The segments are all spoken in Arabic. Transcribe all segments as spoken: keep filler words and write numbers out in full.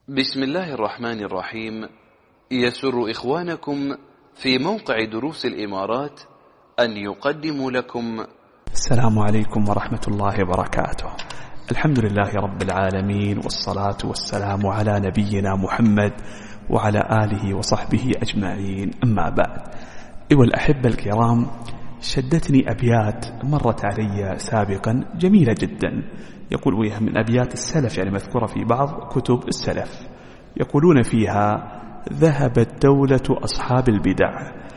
بسم الله الرحمن الرحيم. يسر إخوانكم في موقع دروس الإمارات أن يقدموا لكم السلام عليكم ورحمة الله وبركاته. الحمد لله رب العالمين، والصلاة والسلام على نبينا محمد وعلى آله وصحبه أجمعين، أما بعد. أيها الأحبة الكرام، شدتني أبيات مرت علي سابقا جميلة جدا، يقول ويها من أبيات السلف، يعني مذكورة في بعض كتب السلف، يقولون فيها: ذهبت دولة أصحاب البدع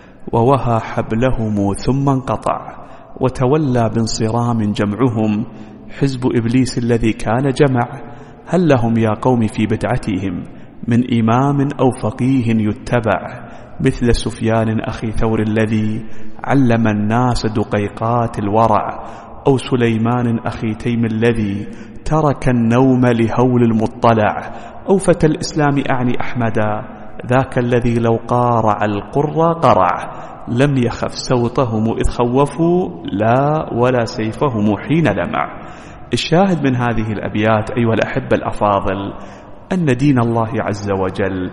ووهى حبلهم ثم انقطع، وتولى بانصرام جمعهم حزب إبليس الذي كان جمع. هل لهم يا قوم في بدعتهم من إمام أو فقيه يتبع، مثل سفيان أخي ثور الذي علم الناس دقيقات الورع، أو سليمان أخي تيم الذي ترك النوم لهول المطلع، أو فتى الإسلام أعني أحمدا ذاك الذي لو قارع القرى قرع، لم يخف صوتهم إذ خوفوا لا ولا سيفهم حين لمع. الشاهد من هذه الأبيات أيها الأحبة الأفاضل أن دين الله عز وجل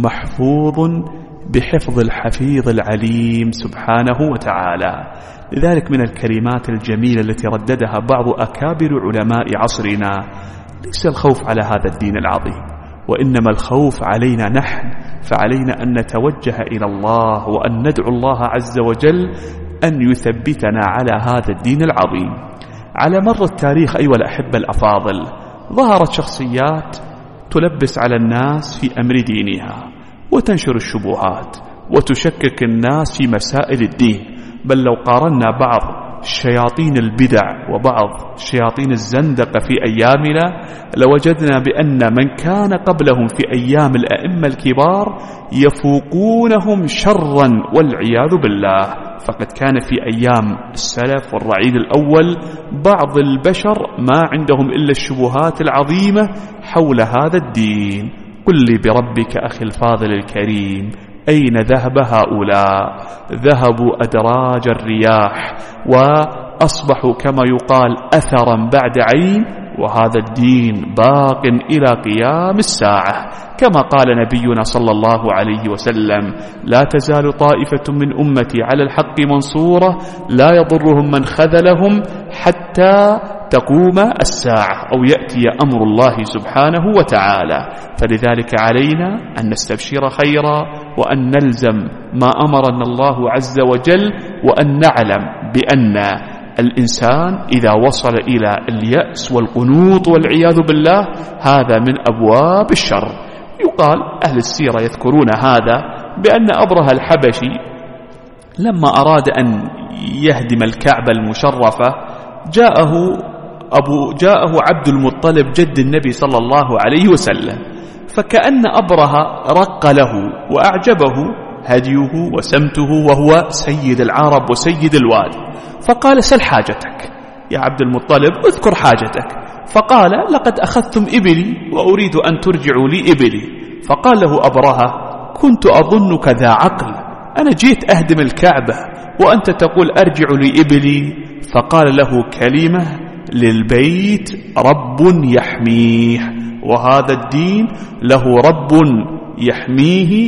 محفوظ بحفظ الحفيظ العليم سبحانه وتعالى. لذلك من الكلمات الجميلة التي رددها بعض أكابر علماء عصرنا: ليس الخوف على هذا الدين العظيم، وإنما الخوف علينا نحن، فعلينا أن نتوجه إلى الله وأن ندعو الله عز وجل أن يثبتنا على هذا الدين العظيم. على مر التاريخ أيها الأحبة الأفاضل ظهرت شخصيات تلبس على الناس في أمر دينها وتنشر الشبهات وتشكك الناس في مسائل الدين. بل لو قارنا بعض شياطين البدع وبعض شياطين الزندقة في أيامنا لوجدنا بأن من كان قبلهم في أيام الأئمة الكبار يفوقونهم شرا والعياذ بالله. فقد كان في أيام السلف والرعيل الأول بعض البشر ما عندهم إلا الشبهات العظيمة حول هذا الدين. قل لي بربك أخي الفاضل الكريم، أين ذهب هؤلاء؟ ذهبوا أدراج الرياح وأصبحوا كما يقال أثرا بعد عين، وهذا الدين باق إلى قيام الساعة. كما قال نبينا صلى الله عليه وسلم: لا تزال طائفة من أمتي على الحق منصورة لا يضرهم من خذلهم حتى تقوم الساعة أو يأتي أمر الله سبحانه وتعالى. فلذلك علينا أن نستبشر خيرا وأن نلزم ما أمرنا الله عز وجل، وأن نعلم بأن الإنسان إذا وصل إلى اليأس والقنوط والعياذ بالله هذا من أبواب الشر. يقال أهل السيرة يذكرون هذا بأن أبرهة الحبشي لما أراد أن يهدم الكعبة المشرفة جاءه أبو جاءه عبد المطلب جد النبي صلى الله عليه وسلم، فكأن أبرهة رق له وأعجبه هديه وسمته وهو سيد العرب وسيد الوادي، فقال: سل حاجتك يا عبد المطلب، اذكر حاجتك. فقال: لقد أخذتم إبلي وأريد أن ترجعوا لي إبلي. فقال له أبرهة: كنت أظنك ذا عقل، أنا جيت أهدم الكعبة وأنت تقول أرجع لي إبلي. فقال له كلمة: للبيت رب يحميه، وهذا الدين له رب يحميه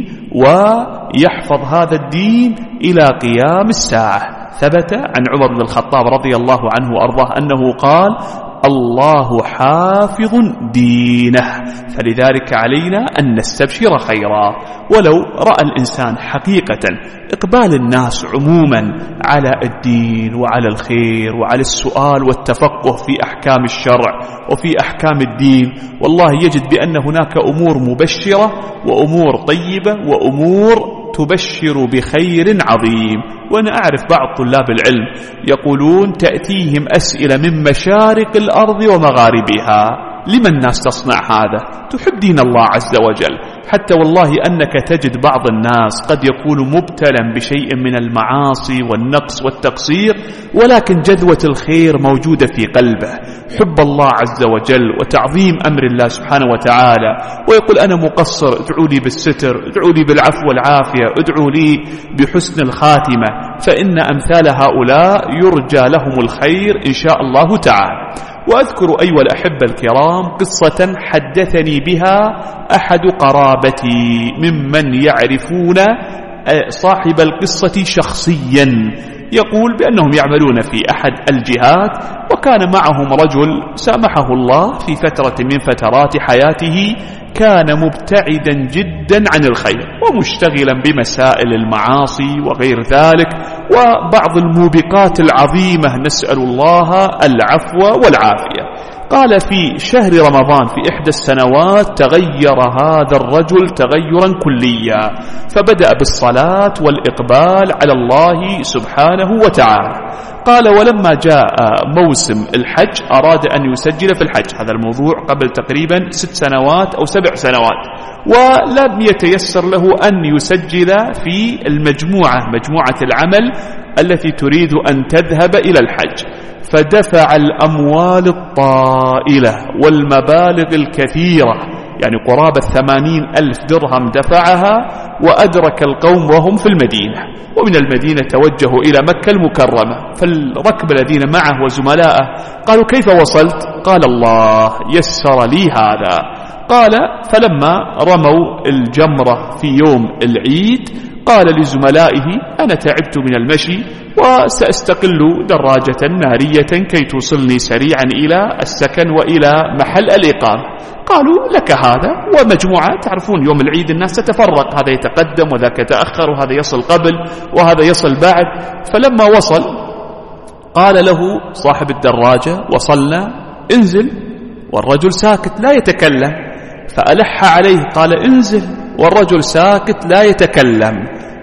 ويحفظ هذا الدين إلى قيام الساعة. ثبت عن عمر بن الخطاب رضي الله عنه وأرضاه أنه قال: الله حافظ دينه. فلذلك علينا أن نستبشر خيرا. ولو رأى الإنسان حقيقة إقبال الناس عموما على الدين وعلى الخير وعلى السؤال والتفقه في أحكام الشرع وفي أحكام الدين، والله يجد بأن هناك أمور مبشرة وأمور طيبة وأمور تبشر بخير عظيم. وأنا أعرف بعض طلاب العلم يقولون تأتيهم أسئلة من مشارق الأرض ومغاربها. لما الناس تصنع هذا؟ تحب دين الله عز وجل. حتى والله أنك تجد بعض الناس قد يكون مبتلا بشيء من المعاصي والنقص والتقصير، ولكن جذوة الخير موجودة في قلبه، حب الله عز وجل وتعظيم أمر الله سبحانه وتعالى، ويقول أنا مقصر، ادعوا لي بالستر، ادعوا لي بالعفو والعافية، ادعوا لي بحسن الخاتمة. فإن أمثال هؤلاء يرجى لهم الخير إن شاء الله تعالى. وأذكر أيها الأحبة الكرام قصة حدثني بها أحد قرابتي ممن يعرفون صاحب القصة شخصيا، يقول بأنهم يعملون في أحد الجهات، وكان معهم رجل سامحه الله في فترة من فترات حياته كان مبتعدا جدا عن الخير ومشتغلا بمسائل المعاصي وغير ذلك وبعض الموبقات العظيمة، نسأل الله العفو والعافية. قال في شهر رمضان في إحدى السنوات تغير هذا الرجل تغيرا كليا، فبدأ بالصلاة والإقبال على الله سبحانه وتعالى. قال ولما جاء موسم الحج أراد أن يسجل في الحج، هذا الموضوع قبل تقريبا ست سنوات أو سبع سنوات، ولم يتيسر له أن يسجل في المجموعة مجموعة العمل التي تريد أن تذهب إلى الحج، فدفع الأموال الطائلة والمبالغ الكثيرة، يعني قرابة ثمانين ألف درهم دفعها، وأدرك القوم وهم في المدينة، ومن المدينة توجهوا إلى مكة المكرمة. فالركب الذين معه وزملائه قالوا كيف وصلت؟ قال الله يسر لي هذا. قال فلما رموا الجمرة في يوم العيد قال لزملائه أنا تعبت من المشي وسأستقل دراجة نارية كي توصلني سريعا إلى السكن وإلى محل الإقامة. قالوا لك هذا، ومجموعة تعرفون يوم العيد الناس تتفرق، هذا يتقدم وذاك يتأخر وهذا يصل قبل وهذا يصل بعد. فلما وصل قال له صاحب الدراجة وصلنا انزل، والرجل ساكت لا يتكلم، فألح عليه قال انزل والرجل ساكت لا يتكلم.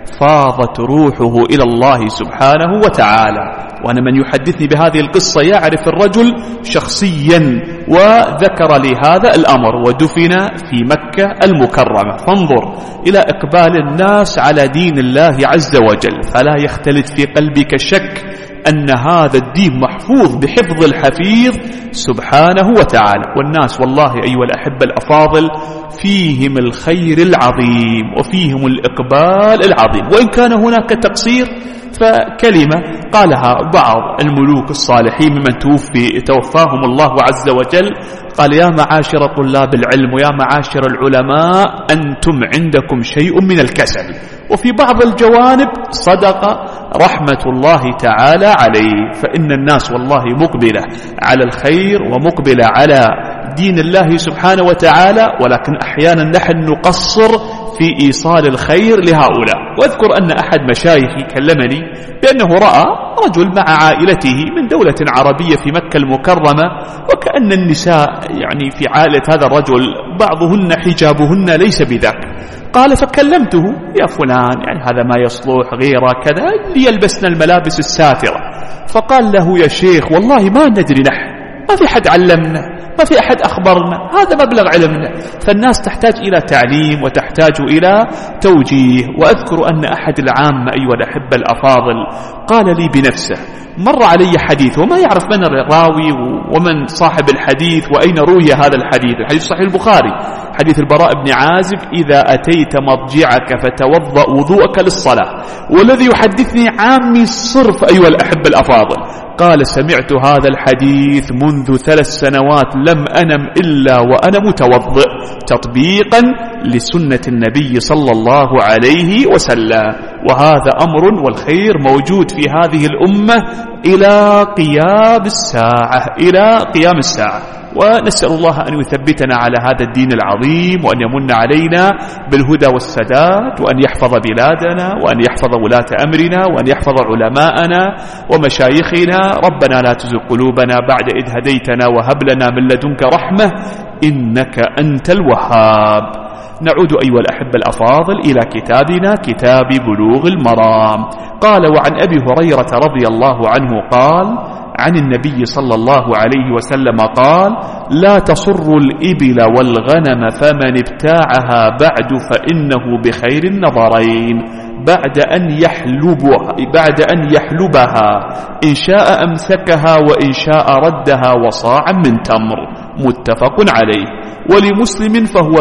فاضت روحه إلى الله سبحانه وتعالى. وأنا من يحدثني بهذه القصة يعرف الرجل شخصيا وذكر لي هذا الأمر، ودفن في مكة المكرمة. فانظر إلى إقبال الناس على دين الله عز وجل، فلا يختلط في قلبك شك أن هذا الدين محفوظ بحفظ الحفيظ سبحانه وتعالى. والناس والله أيها الأحبة الأفاضل فيهم الخير العظيم وفيهم الإقبال العظيم، وإن كان هناك تقصير فكلمة قالها بعض الملوك الصالحين ممن توفي توفاهم الله عز وجل، قال يا معاشر طلاب العلم ويا معاشر العلماء أنتم عندكم شيء من الكسل، وفي بعض الجوانب صدق رحمة الله تعالى عليه. فإن الناس والله مقبلة على الخير ومقبلة على دين الله سبحانه وتعالى، ولكن أحيانا نحن نقصر في إيصال الخير لهؤلاء. واذكر أن أحد مشايخي كلمني بأنه رأى رجل مع عائلته من دولة عربية في مكة المكرمة، وكأن النساء يعني في عائلة هذا الرجل بعضهن حجابهن ليس بذاك. قال فكلمته يا فلان يعني هذا ما يصلح غيره كذا ليلبسنا الملابس الساترة. فقال له يا شيخ والله ما ندري نحن، ما في حد علمنا، ما في أحد أخبرنا، هذا مبلغ علمنا. فالناس تحتاج إلى تعليم وتحتاج إلى توجيه. وأذكر أن أحد العامة أيها الأحبة الأفاضل قال لي بنفسه، مر علي حديث وما يعرف من الراوي ومن صاحب الحديث وأين روي هذا الحديث. الحديث صحيح البخاري، حديث البراء بن عازب إذا أتيت مضجعك فتوضأ وضوءك للصلاة. والذي يحدثني عامي الصرف أيها الأحبة الأفاضل قال سمعت هذا الحديث منذ ثلاث سنوات لم أنم إلا وأنا متوضئ تطبيقا لسنة النبي صلى الله عليه وسلم. وهذا أمر والخير موجود في هذه الأمة إلى قيام الساعة إلى قيام الساعة. ونسأل الله أن يثبتنا على هذا الدين العظيم، وأن يمن علينا بالهدى والسداد، وأن يحفظ بلادنا، وأن يحفظ ولاة أمرنا، وأن يحفظ علماءنا ومشايخنا. ربنا لا تزغ قلوبنا بعد إذ هديتنا وهب لنا من لدنك رحمة إنك أنت الوهاب. نعود أيها الأحبة الأفاضل إلى كتابنا كتاب بلوغ المرام. قال وعن أبي هريرة رضي الله عنه قال عن النبي صلى الله عليه وسلم قال لا تصر الإبل والغنم فمن ابتاعها بعد فإنه بخير النظرين بعد أن يحلبها بعد أن يحلبها إن شاء أمسكها وإن شاء ردها وصاعا من تمر متفق عليه. ولمسلم فهو,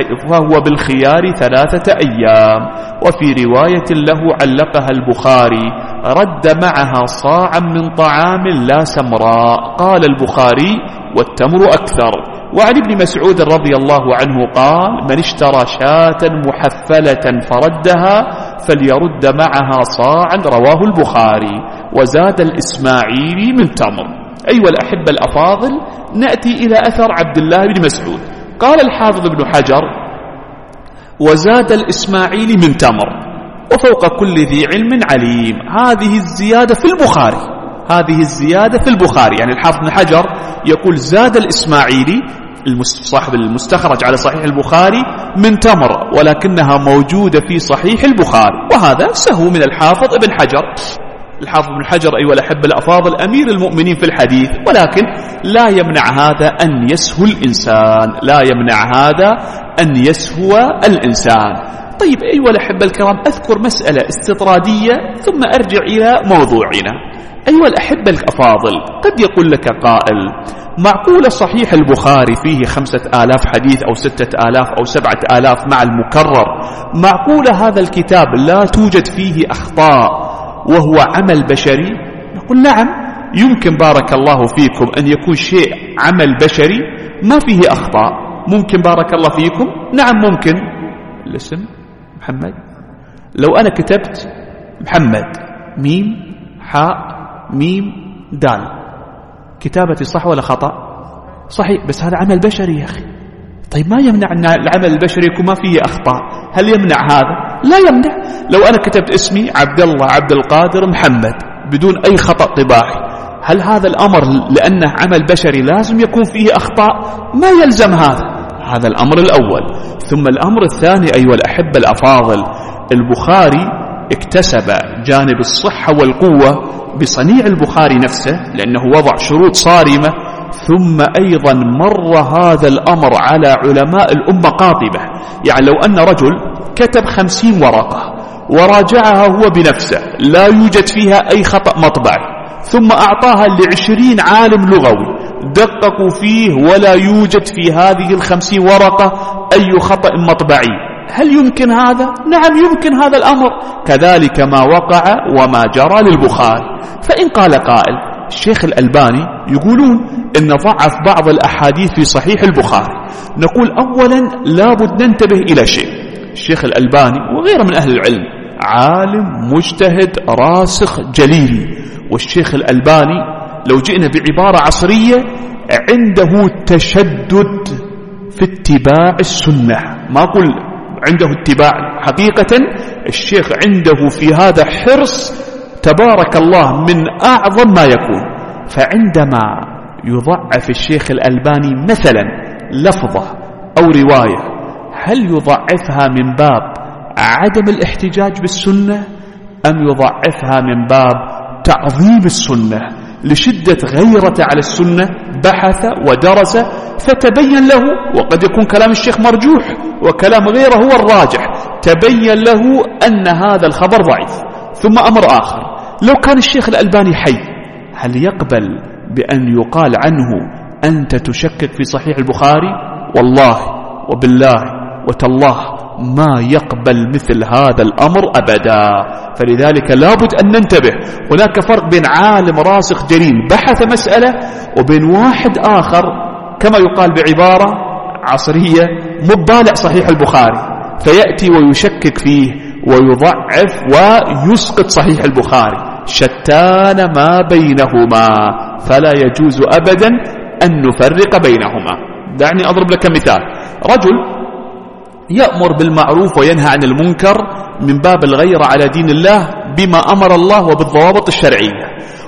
فهو بالخيار ثلاثة أيام. وفي رواية له علقها البخاري رد معها صاعا من طعام لا سمراء. قال البخاري: والتمر أكثر. وعن ابن مسعود رضي الله عنه قال: من اشترى شاة محفلة فردها فليرد معها صاعا. رواه البخاري. وزاد الإسماعيلي: من تمر. أيها الأحبة الأفاضل، نأتي إلى أثر عبد الله بن مسعود. قال الحافظ ابن حجر: وزاد الإسماعيلي: من تمر. وفوق كل ذي علم عليم. هذه الزيادة في البخاري، هذه الزيادة في البخاري. يعني الحافظ ابن حجر يقول: زاد الإسماعيلي صاحب المستخرج على صحيح البخاري من تمر، ولكنها موجودة في صحيح البخاري. وهذا سهو من الحافظ ابن حجر. الحافظ ابن حجر أيها الأحبة الأفاضل أمير المؤمنين في الحديث، ولكن لا يمنع هذا أن يسهو الإنسان، لا يمنع هذا أن يسهو الإنسان. طيب أيها الأحبة الكرام، أذكر مسألة استطرادية ثم أرجع إلى موضوعنا. أيها الأحبة الأفاضل، قد يقول لك قائل: معقول صحيح البخاري فيه خمسة آلاف حديث أو ستة آلاف أو سبعة آلاف مع المكرر، معقول هذا الكتاب لا توجد فيه أخطاء وهو عمل بشري؟ نقول: نعم، يمكن بارك الله فيكم أن يكون شيء عمل بشري ما فيه أخطاء. ممكن بارك الله فيكم، نعم ممكن. الاسم محمد، لو أنا كتبت محمد ميم حاء ميم دال، كتابتي صح ولا خطأ؟ صحيح، بس هذا عمل بشري يا أخي. طيب ما يمنع أن العمل البشري يكون ما فيه أخطاء؟ هل يمنع هذا؟ لا يمنع. لو أنا كتبت اسمي عبد الله عبد القادر محمد بدون أي خطأ طباعي، هل هذا الأمر لأنه عمل بشري لازم يكون فيه أخطاء؟ ما يلزم هذا. هذا الأمر الأول. ثم الأمر الثاني أيها الأحبة الأفاضل، البخاري اكتسب جانب الصحة والقوة بصنيع البخاري نفسه، لأنه وضع شروط صارمة. ثم أيضا مر هذا الأمر على علماء الأمة قاطبة. يعني لو أن رجل كتب خمسين ورقة وراجعها هو بنفسه لا يوجد فيها أي خطأ مطبعي، ثم أعطاها لعشرين عالم لغوي دققوا فيه ولا يوجد في هذه الخمسين ورقة أي خطأ مطبعي، هل يمكن هذا؟ نعم يمكن هذا الأمر. كذلك ما وقع وما جرى للبخاري. فإن قال قائل: الشيخ الألباني يقولون إن ضعف بعض الأحاديث في صحيح البخاري، نقول أولا لابد ننتبه إلى شيء. الشيخ الألباني وغيره من أهل العلم عالم مجتهد راسخ جليل، والشيخ الألباني لو جئنا بعبارة عصرية عنده تشدد في اتباع السنة، ما أقول عنده اتباع، حقيقة الشيخ عنده في هذا حرص تبارك الله من أعظم ما يكون. فعندما يضعف الشيخ الألباني مثلا لفظة أو رواية، هل يضعفها من باب عدم الاحتجاج بالسنة أم يضعفها من باب تعظيم السنة لشدة غيرته على السنة؟ بحث ودرس فتبين له، وقد يكون كلام الشيخ مرجوح وكلام غيره هو الراجح، تبين له أن هذا الخبر ضعيف. ثم أمر آخر، لو كان الشيخ الألباني حي هل يقبل بأن يقال عنه أنت تشكك في صحيح البخاري؟ والله وبالله وتالله ما يقبل مثل هذا الأمر أبدا. فلذلك لابد أن ننتبه. هناك فرق بين عالم راسخ جليل بحث مسألة وبين واحد آخر كما يقال بعبارة عصرية مبالع صحيح البخاري فيأتي ويشكك فيه ويضعف ويسقط صحيح البخاري. شتان ما بينهما، فلا يجوز أبدا أن نفرق بينهما. دعني أضرب لك مثال. رجل يأمر بالمعروف وينهى عن المنكر من باب الغيرة على دين الله بما أمر الله وبالضوابط الشرعية،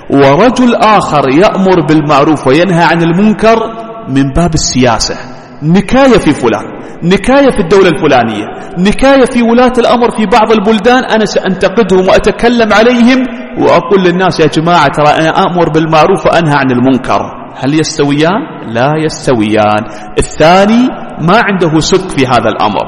ورجل آخر يأمر بالمعروف وينهى عن المنكر من باب السياسة، نكاية في فلان، نكاية في الدولة الفلانية، نكاية في ولاة الأمر في بعض البلدان، أنا سأنتقدهم وأتكلم عليهم وأقول للناس يا جماعة ترى أنا أأمر بالمعروف وأنهى عن المنكر. هل يستويان؟ لا يستويان. الثاني ما عنده صدق في هذا الأمر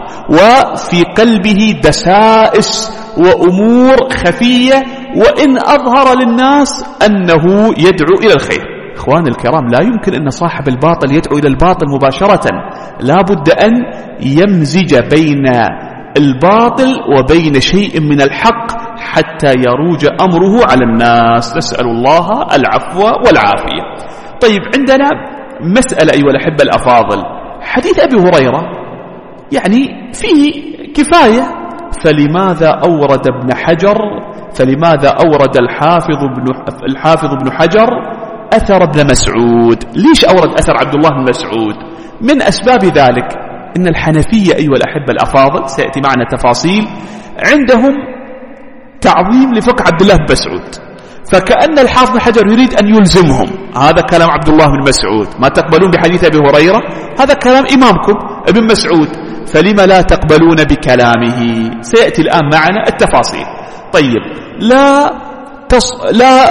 وفي قلبه دسائس وأمور خفية، وإن أظهر للناس أنه يدعو إلى الخير. إخوان الكرام، لا يمكن أن صاحب الباطل يدعو إلى الباطل مباشرة، لا بد أن يمزج بين الباطل وبين شيء من الحق حتى يروج أمره على الناس، نسأل الله العفو والعافية. طيب عندنا مسألة أيها الأحبة الأفاضل، حديث أبي هريرة يعني فيه كفاية، فلماذا أورد ابن حجر فلماذا أورد الحافظ ابن الحافظ ابن حجر أثر ابن مسعود؟ ليش أورد أثر عبد الله بن مسعود؟ من أسباب ذلك إن الحنفية أيها الأحبة الأفاضل سيأتي معنا تفاصيل، عندهم تعظيم لفقه عبد الله بن مسعود، فكأن الحافظ بن حجر يريد أن يلزمهم، هذا كلام عبد الله بن مسعود، ما تقبلون بحديث أبي هريرة؟ هذا كلام إمامكم ابن مسعود، فلما لا تقبلون بكلامه؟ سيأتي الآن معنا التفاصيل. طيب لا تص... لا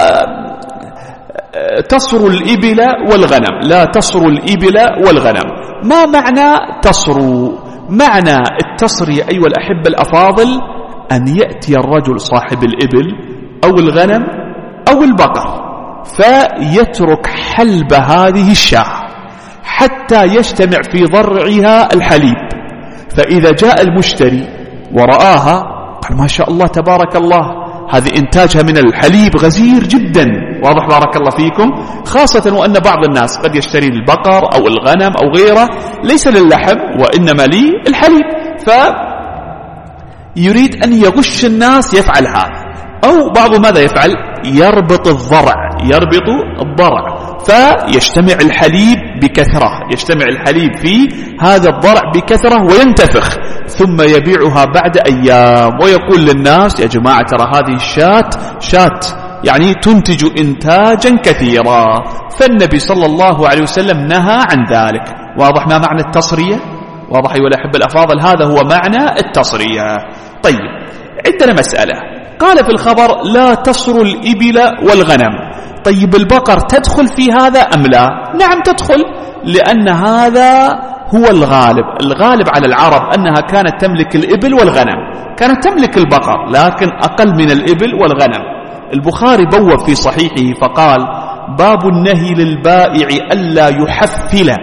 تصر الإبل والغنم، لا تصر الإبل والغنم، ما معنى تصر؟ معنى التصرية أيها الأحبة الأفاضل أن يأتي الرجل صاحب الإبل أو الغنم أو البقر فيترك حلب هذه الشاة حتى يجتمع في ضرعها الحليب، فإذا جاء المشتري ورآها قال ما شاء الله تبارك الله، هذه إنتاجها من الحليب غزير جدا، واضح بارك الله فيكم، خاصة وأن بعض الناس قد يشتري البقر أو الغنم أو غيره ليس للحم وإنما للحليب، فيريد أن يغش الناس يفعل هذا، أو بعض ماذا يفعل؟ يربط الضرع، يربط الضرع فيجتمع الحليب بكثرة، يجتمع الحليب في هذا الضرع بكثرة وينتفخ، ثم يبيعها بعد أيام ويقول للناس يا جماعة ترى هذه الشاة شاة يعني تنتج إنتاجا كثيرا. فالنبي صلى الله عليه وسلم نهى عن ذلك. واضح ما معنى التصرية؟ واضح أيها الأحبة الأفاضل، هذا هو معنى التصرية. طيب عندنا مسألة، قال في الخبر لا تصر الإبل والغنم، طيب البقر تدخل في هذا أم لا؟ نعم تدخل، لأن هذا هو الغالب، الغالب على العرب أنها كانت تملك الإبل والغنم، كانت تملك البقر لكن أقل من الإبل والغنم. البخاري بوب في صحيحه فقال باب النهي للبائع ألا يحفل،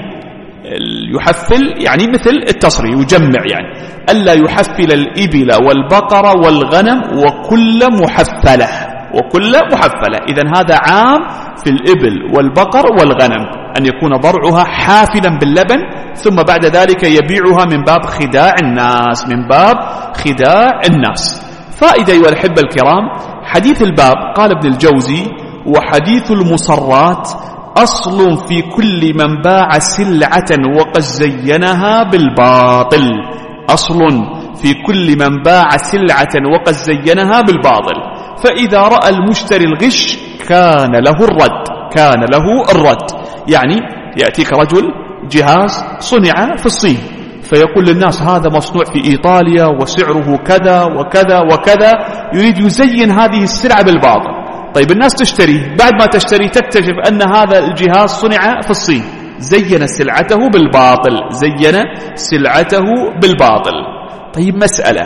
يحفل يعني مثل التصري يجمع، يعني ألا يحفل الإبل والبقر والغنم وكل محفلة، وكل محفلة. إذن هذا عام في الإبل والبقر والغنم، أن يكون ضرعها حافلا باللبن ثم بعد ذلك يبيعها من باب خداع الناس، من باب خداع الناس. فائدة أيها الأحبة الكرام، حديث الباب قال ابن الجوزي وحديث المصرات أصل في كل من باع سلعة وقد زينها بالباطل، أصل في كل من باع سلعة وقد زينها بالباطل، فإذا رأى المشتري الغش كان له الرد، كان له الرد. يعني يأتيك رجل جهاز صنع في الصين فيقول للناس هذا مصنوع في إيطاليا وسعره كذا وكذا وكذا، يريد يزين هذه السلعة بالباطل. طيب الناس تشتري، بعد ما تشتري تكتشف أن هذا الجهاز صنع في الصين، زين سلعته بالباطل، زين سلعته بالباطل. طيب مسألة،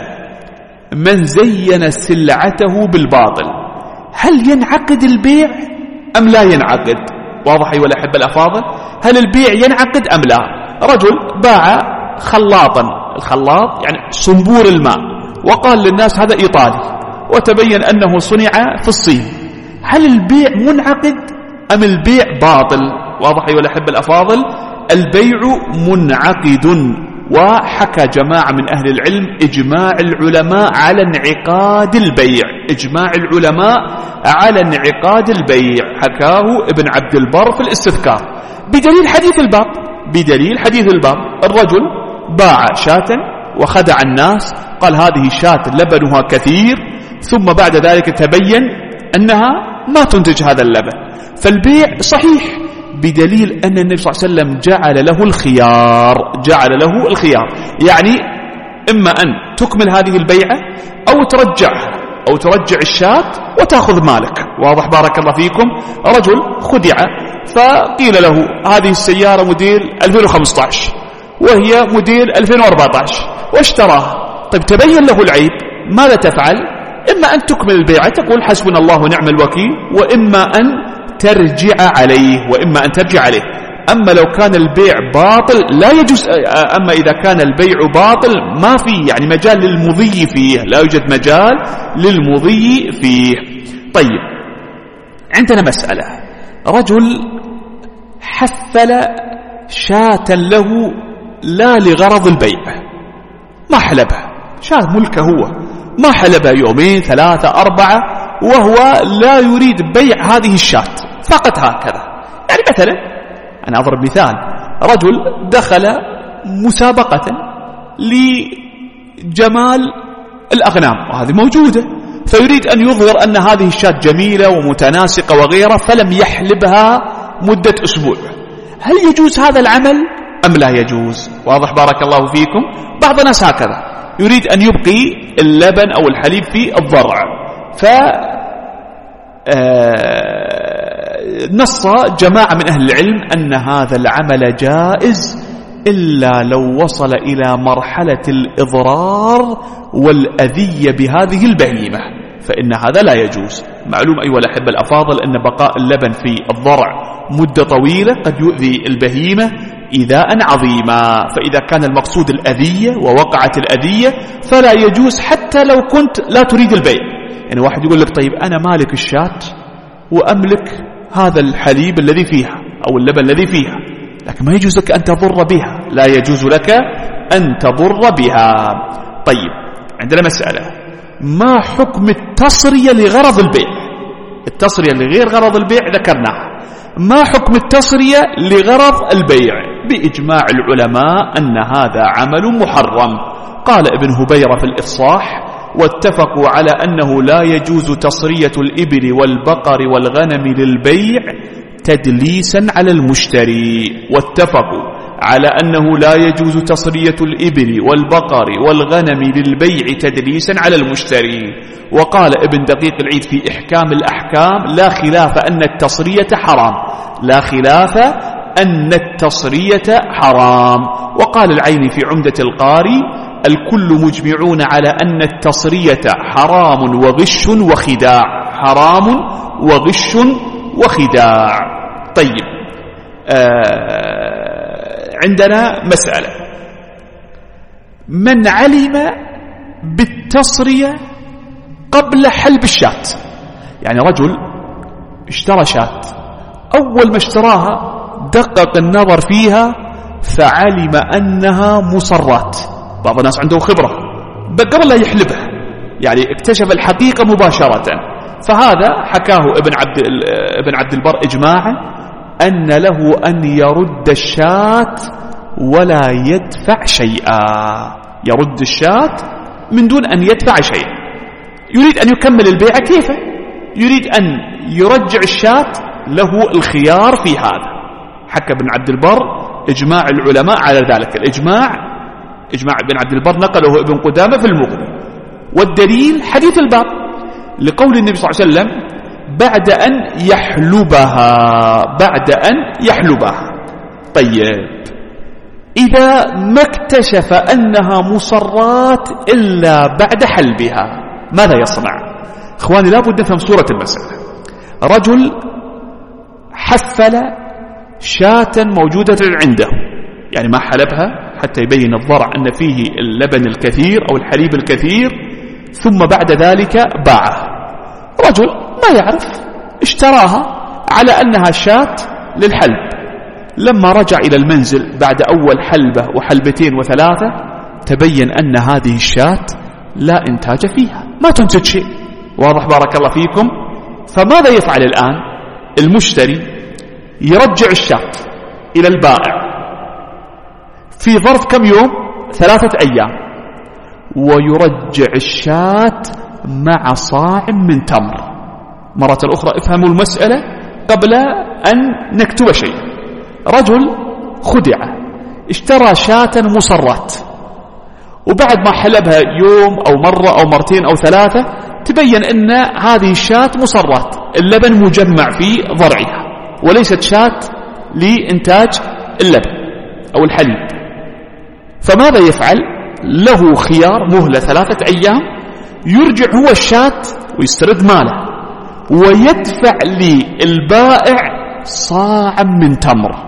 من زين سلعته بالباطل هل ينعقد البيع أم لا ينعقد؟ واضح أيها الأحبة الأفاضل، هل البيع ينعقد أم لا؟ رجل باع خلاطا، الخلاط يعني صنبور الماء، وقال للناس هذا إيطالي وتبين أنه صنع في الصين، هل البيع منعقد أم البيع باطل؟ واضح أيها الأحبة الأفاضل، البيع منعقد. وحكى جماعة من أهل العلم إجماع العلماء على انعقاد البيع، إجماع العلماء على انعقاد البيع، حكاه ابن عبد البر في الاستذكار بدليل حديث الباب، بدليل حديث الباب. الرجل باع شاة وخدع الناس، قال هذه شاة لبنها كثير، ثم بعد ذلك تبين أنها ما تنتج هذا اللبن، فالبيع صحيح بدليل أن النبي صلى الله عليه وسلم جعل له الخيار، جعل له الخيار، يعني إما أن تكمل هذه البيعة أو ترجعها، أو ترجع الشاة وتأخذ مالك. واضح بارك الله فيكم. رجل خدع فقيل له هذه السيارة موديل ألفين وخمسة عشر وهي موديل ألفين وأربعة عشر واشتراها، طيب تبين له العيب، ماذا تفعل؟ إما أن تكمل البيعة تقول حسبنا الله ونعم الوكيل، وإما أن ترجع عليه، وإما أن ترجع عليه. أما لو كان البيع باطل لا يجوز. أما إذا كان البيع باطل ما فيه يعني مجال للمضي فيه، لا يوجد مجال للمضي فيه. طيب، عندنا مسألة، رجل حفل شاة له لا لغرض البيع، ما حلبها، شاة ملكه هو، ما حلبها يومين ثلاثة أربعة، وهو لا يريد بيع هذه الشاة فقط هكذا. يعني مثلا أنا أضرب مثال، رجل دخل مسابقة لجمال الأغنام وهذه موجودة، فيريد أن يظهر أن هذه الشاة جميلة ومتناسقة وغيرها، فلم يحلبها مدة أسبوع. هل يجوز هذا العمل أم لا يجوز؟ واضح بارك الله فيكم. بعض الناس هكذا يريد أن يبقي اللبن أو الحليب في الضرع، ف نص جماعة من أهل العلم أن هذا العمل جائز إلا لو وصل إلى مرحلة الإضرار والأذية بهذه البهيمة، فإن هذا لا يجوز. معلوم أيها الأحبة الأفاضل أن بقاء اللبن في الضرع مدة طويلة قد يؤذي البهيمة إيذاء عظيما، فإذا كان المقصود الأذية ووقعت الأذية فلا يجوز حتى لو كنت لا تريد البيع. يعني واحد يقول لك طيب أنا مالك الشاة وأملك هذا الحليب الذي فيها أو اللبن الذي فيها، لكن ما يجوز لك أن تضر بها، لا يجوز لك أن تضر بها. طيب، عندنا مسألة، ما حكم التصرية لغرض البيع؟ التصرية لغير غرض البيع ذكرناها، ما حكم التصرية لغرض البيع؟ بإجماع العلماء أن هذا عمل محرم. قال ابن هبيرة في الإفصاح: واتفقوا على أنه لا يجوز تصرية الإبل والبقر والغنم للبيع تدليسا على المشتري. واتفقوا على أنه لا يجوز تصرية الإبل والبقر والغنم للبيع تدليسا على المشتري. وقال ابن دقيق العيد في إحكام الأحكام: لا خلاف أن التصرية حرام، لا خلاف أن التصرية حرام. وقال العيني في عمدة القاري: الكل مجمعون على أن التصرية حرام وغش وخداع، حرام وغش وخداع. طيب، آه عندنا مسألة، من علم بالتصرية قبل حلب الشاة، يعني رجل اشترى شاة، أول ما اشتراها دقق النظر فيها فعلم أنها مصرات. بعض الناس عنده خبرة قبل لا يحلبها، يعني اكتشف الحقيقة مباشرة، فهذا حكاه ابن عبد ابن عبد البر إجماعا أن له أن يرد الشاة ولا يدفع شيئا، يرد الشاة من دون أن يدفع شيئا. يريد أن يكمل البيع كيفه، يريد أن يرجع الشاة، له الخيار في هذا. حكى ابن عبد البر إجماع العلماء على ذلك. الإجماع إجماع ابن عبد البر نقله ابن قدامة في المغني، والدليل حديث الباب لقول النبي صلى الله عليه وسلم: بعد أن يحلبها، بعد أن يحلبها. طيب، إذا ما اكتشف أنها مصرات إلا بعد حلبها ماذا يصنع؟ إخواني لابد نفهم صورة المسألة. رجل حفل شاة موجودة عنده، يعني ما حلبها حتى يبين الضرع أن فيه اللبن الكثير أو الحليب الكثير، ثم بعد ذلك باعه. رجل ما يعرف، اشتراها على أنها شاة للحلب، لما رجع إلى المنزل بعد أول حلبة وحلبتين وثلاثة تبين أن هذه الشاة لا إنتاج فيها، ما تنتج شيء. واضح بارك الله فيكم. فماذا يفعل الآن؟ المشتري يرجع الشاة إلى البائع في ظرف كم يوم؟ ثلاثة أيام، ويرجع الشاة مع صاع من تمر. مرة أخرى افهموا المسألة قبل أن نكتب شيء. رجل خدع، اشترى شاة مصرات، وبعد ما حلبها يوم أو مرة أو مرتين أو ثلاثة تبين أن هذه الشاة مصرات، اللبن مجمع في ضرعها وليست شاة لإنتاج اللبن أو الحليب. فماذا يفعل؟ له خيار مهلة ثلاثة أيام، يرجع هو الشاة ويسترد ماله ويدفع للبائع صاعا من تمر.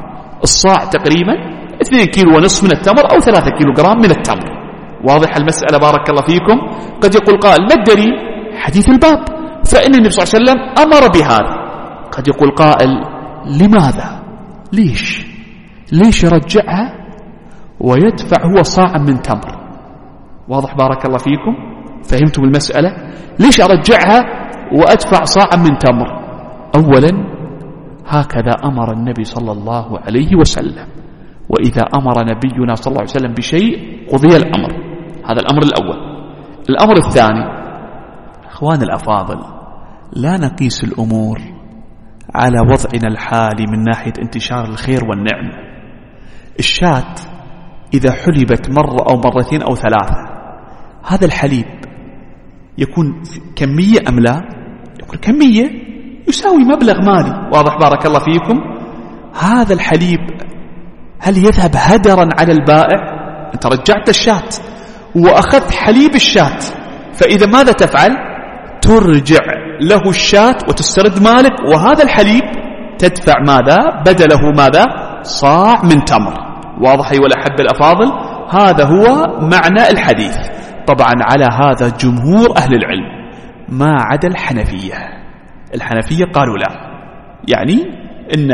الصاع تقريبا اثنين كيلو ونصف من التمر أو ثلاثة كيلو جرام من التمر. واضح المسألة بارك الله فيكم. قد يقول قائل ما الدليل؟ حديث الباب، فإن النبي صلى الله عليه وسلم أمر بهذا. قد يقول قائل لماذا؟ ليش ليش يرجعها ويدفع هو صاعا من تمر؟ واضح بارك الله فيكم؟ فهمتم المسألة؟ ليش أرجعها وأدفع صاعا من تمر؟ أولا هكذا أمر النبي صلى الله عليه وسلم، وإذا أمر نبينا صلى الله عليه وسلم بشيء قضي الأمر. هذا الأمر الأول. الأمر الثاني أخوان الأفاضل، لا نقيس الأمور على وضعنا الحالي من ناحية انتشار الخير والنعمة. الشاة إذا حلبت مرة أو مرتين أو ثلاثة، هذا الحليب يكون كمية أم لا؟ يكون كمية يساوي مبلغ مالي. واضح بارك الله فيكم؟ هذا الحليب هل يذهب هدرا على البائع؟ أنت رجعت الشاة وأخذت حليب الشاة، فإذا ماذا تفعل؟ ترجع له الشاة وتسترد مالك، وهذا الحليب تدفع ماذا؟ بدله ماذا؟ صاع من تمر. واضح أيها الأحبة الأفاضل؟ هذا هو معنى الحديث. طبعا على هذا جمهور أهل العلم ما عدا الحنفية. الحنفية قالوا لا، يعني إن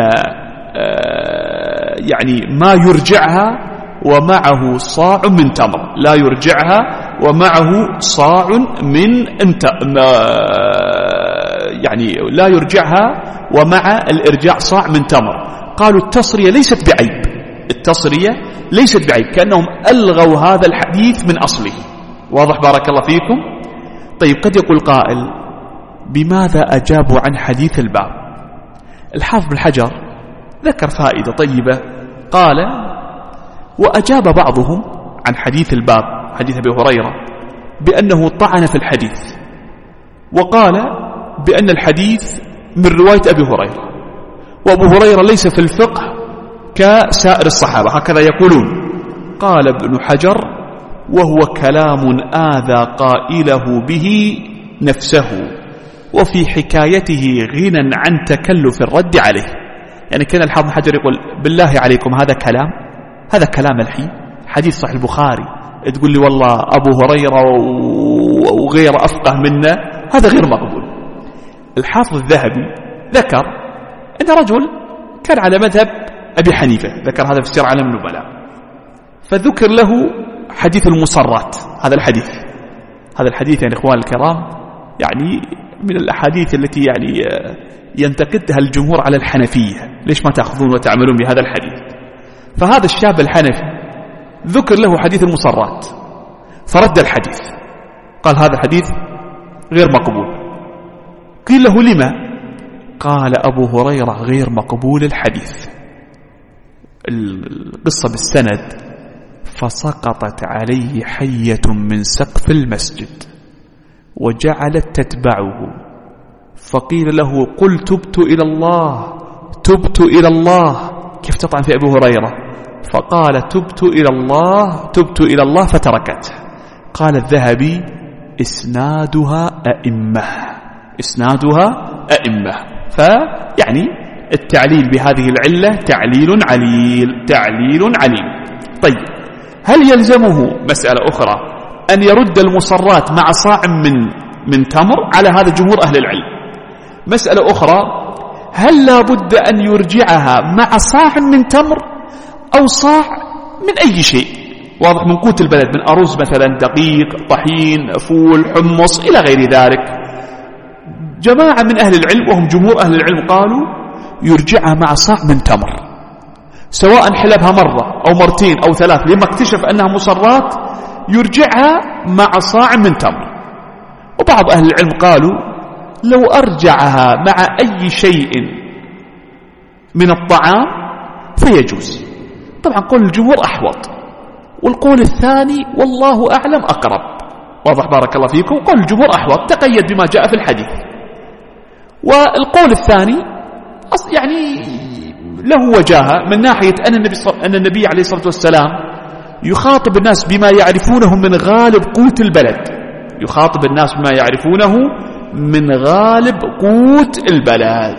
آه يعني ما يرجعها ومعه صاع من تمر، لا يرجعها ومعه صاع من انت يعني لا يرجعها ومع الإرجاع صاع من تمر. قالوا التصرية ليست بعيب، التصرية ليست بعيب، كأنهم ألغوا هذا الحديث من أصله. واضح بارك الله فيكم؟ طيب قد يقول قائل بماذا أجابوا عن حديث الباب؟ الحافظ بن حجر ذكر فائدة طيبة، قال وأجاب بعضهم عن حديث الباب حديث أبي هريرة بأنه طعن في الحديث، وقال بأن الحديث من رواية أبي هريرة، وأبو هريرة ليس في الفقه كسائر الصحابة، هكذا يقولون. قال ابن حجر وهو كلام آذى قائله به نفسه، وفي حكايته غنى عن تكلف الرد عليه. يعني كان الحافظ بن حجر يقول بالله عليكم هذا كلام، هذا كلام الحين حديث صحيح البخاري تقول لي والله أبو هريرة وغير أفقه منا، هذا غير مقبول. الحافظ الذهبي ذكر أن رجل كان على مذهب أبي حنيفة، ذكر هذا في سير علم النبلاء، فذكر له حديث المصرات. هذا الحديث هذا الحديث يعني إخوان الكرام يعني من الأحاديث التي يعني ينتقدها الجمهور على الحنفية، ليش ما تأخذون وتعملون بهذا الحديث؟ فهذا الشاب الحنفي ذكر له حديث المصرات فرد الحديث، قال هذا الحديث غير مقبول. قيل له لما؟ قال أبو هريرة غير مقبول الحديث. القصة بالسند فسقطت عليه حية من سقف المسجد وجعلت تتبعه، فقيل له قل تبت إلى الله تبت إلى الله، كيف تطعن في أبي هريرة؟ فقال تبت إلى الله تبت إلى الله فتركته. قال الذهبي إسنادها أئمة إسنادها أئمة فيعني التعليل بهذه العلة تعليل عليل تعليل عليل. طيب هل يلزمه مسألة أخرى أن يرد المصرات مع صاع من من تمر؟ على هذا جمهور أهل العلم. مسألة أخرى هل لا بد أن يرجعها مع صاع من تمر أو صاع من أي شيء؟ واضح، من قوت البلد، من أرز مثلا، دقيق، طحين، فول، حمص إلى غير ذلك. جماعة من أهل العلم وهم جمهور أهل العلم قالوا يرجعها مع صاع من تمر، سواء حلبها مرة أو مرتين أو ثلاث، لما اكتشف أنها مصرات يرجعها مع صاع من تمر. وبعض أهل العلم قالوا لو أرجعها مع أي شيء من الطعام فيجوز. طبعا قول الجمهور أحوط، والقول الثاني والله أعلم أقرب. واضح بارك الله فيكم؟ قول الجمهور أحوط، تقيد بما جاء في الحديث. والقول الثاني يعني له وجاهة من ناحية أن النبي, أن النبي عليه الصلاة والسلام يخاطب الناس بما يعرفونه من غالب قوت البلد، يخاطب الناس بما يعرفونه من غالب قوت البلد،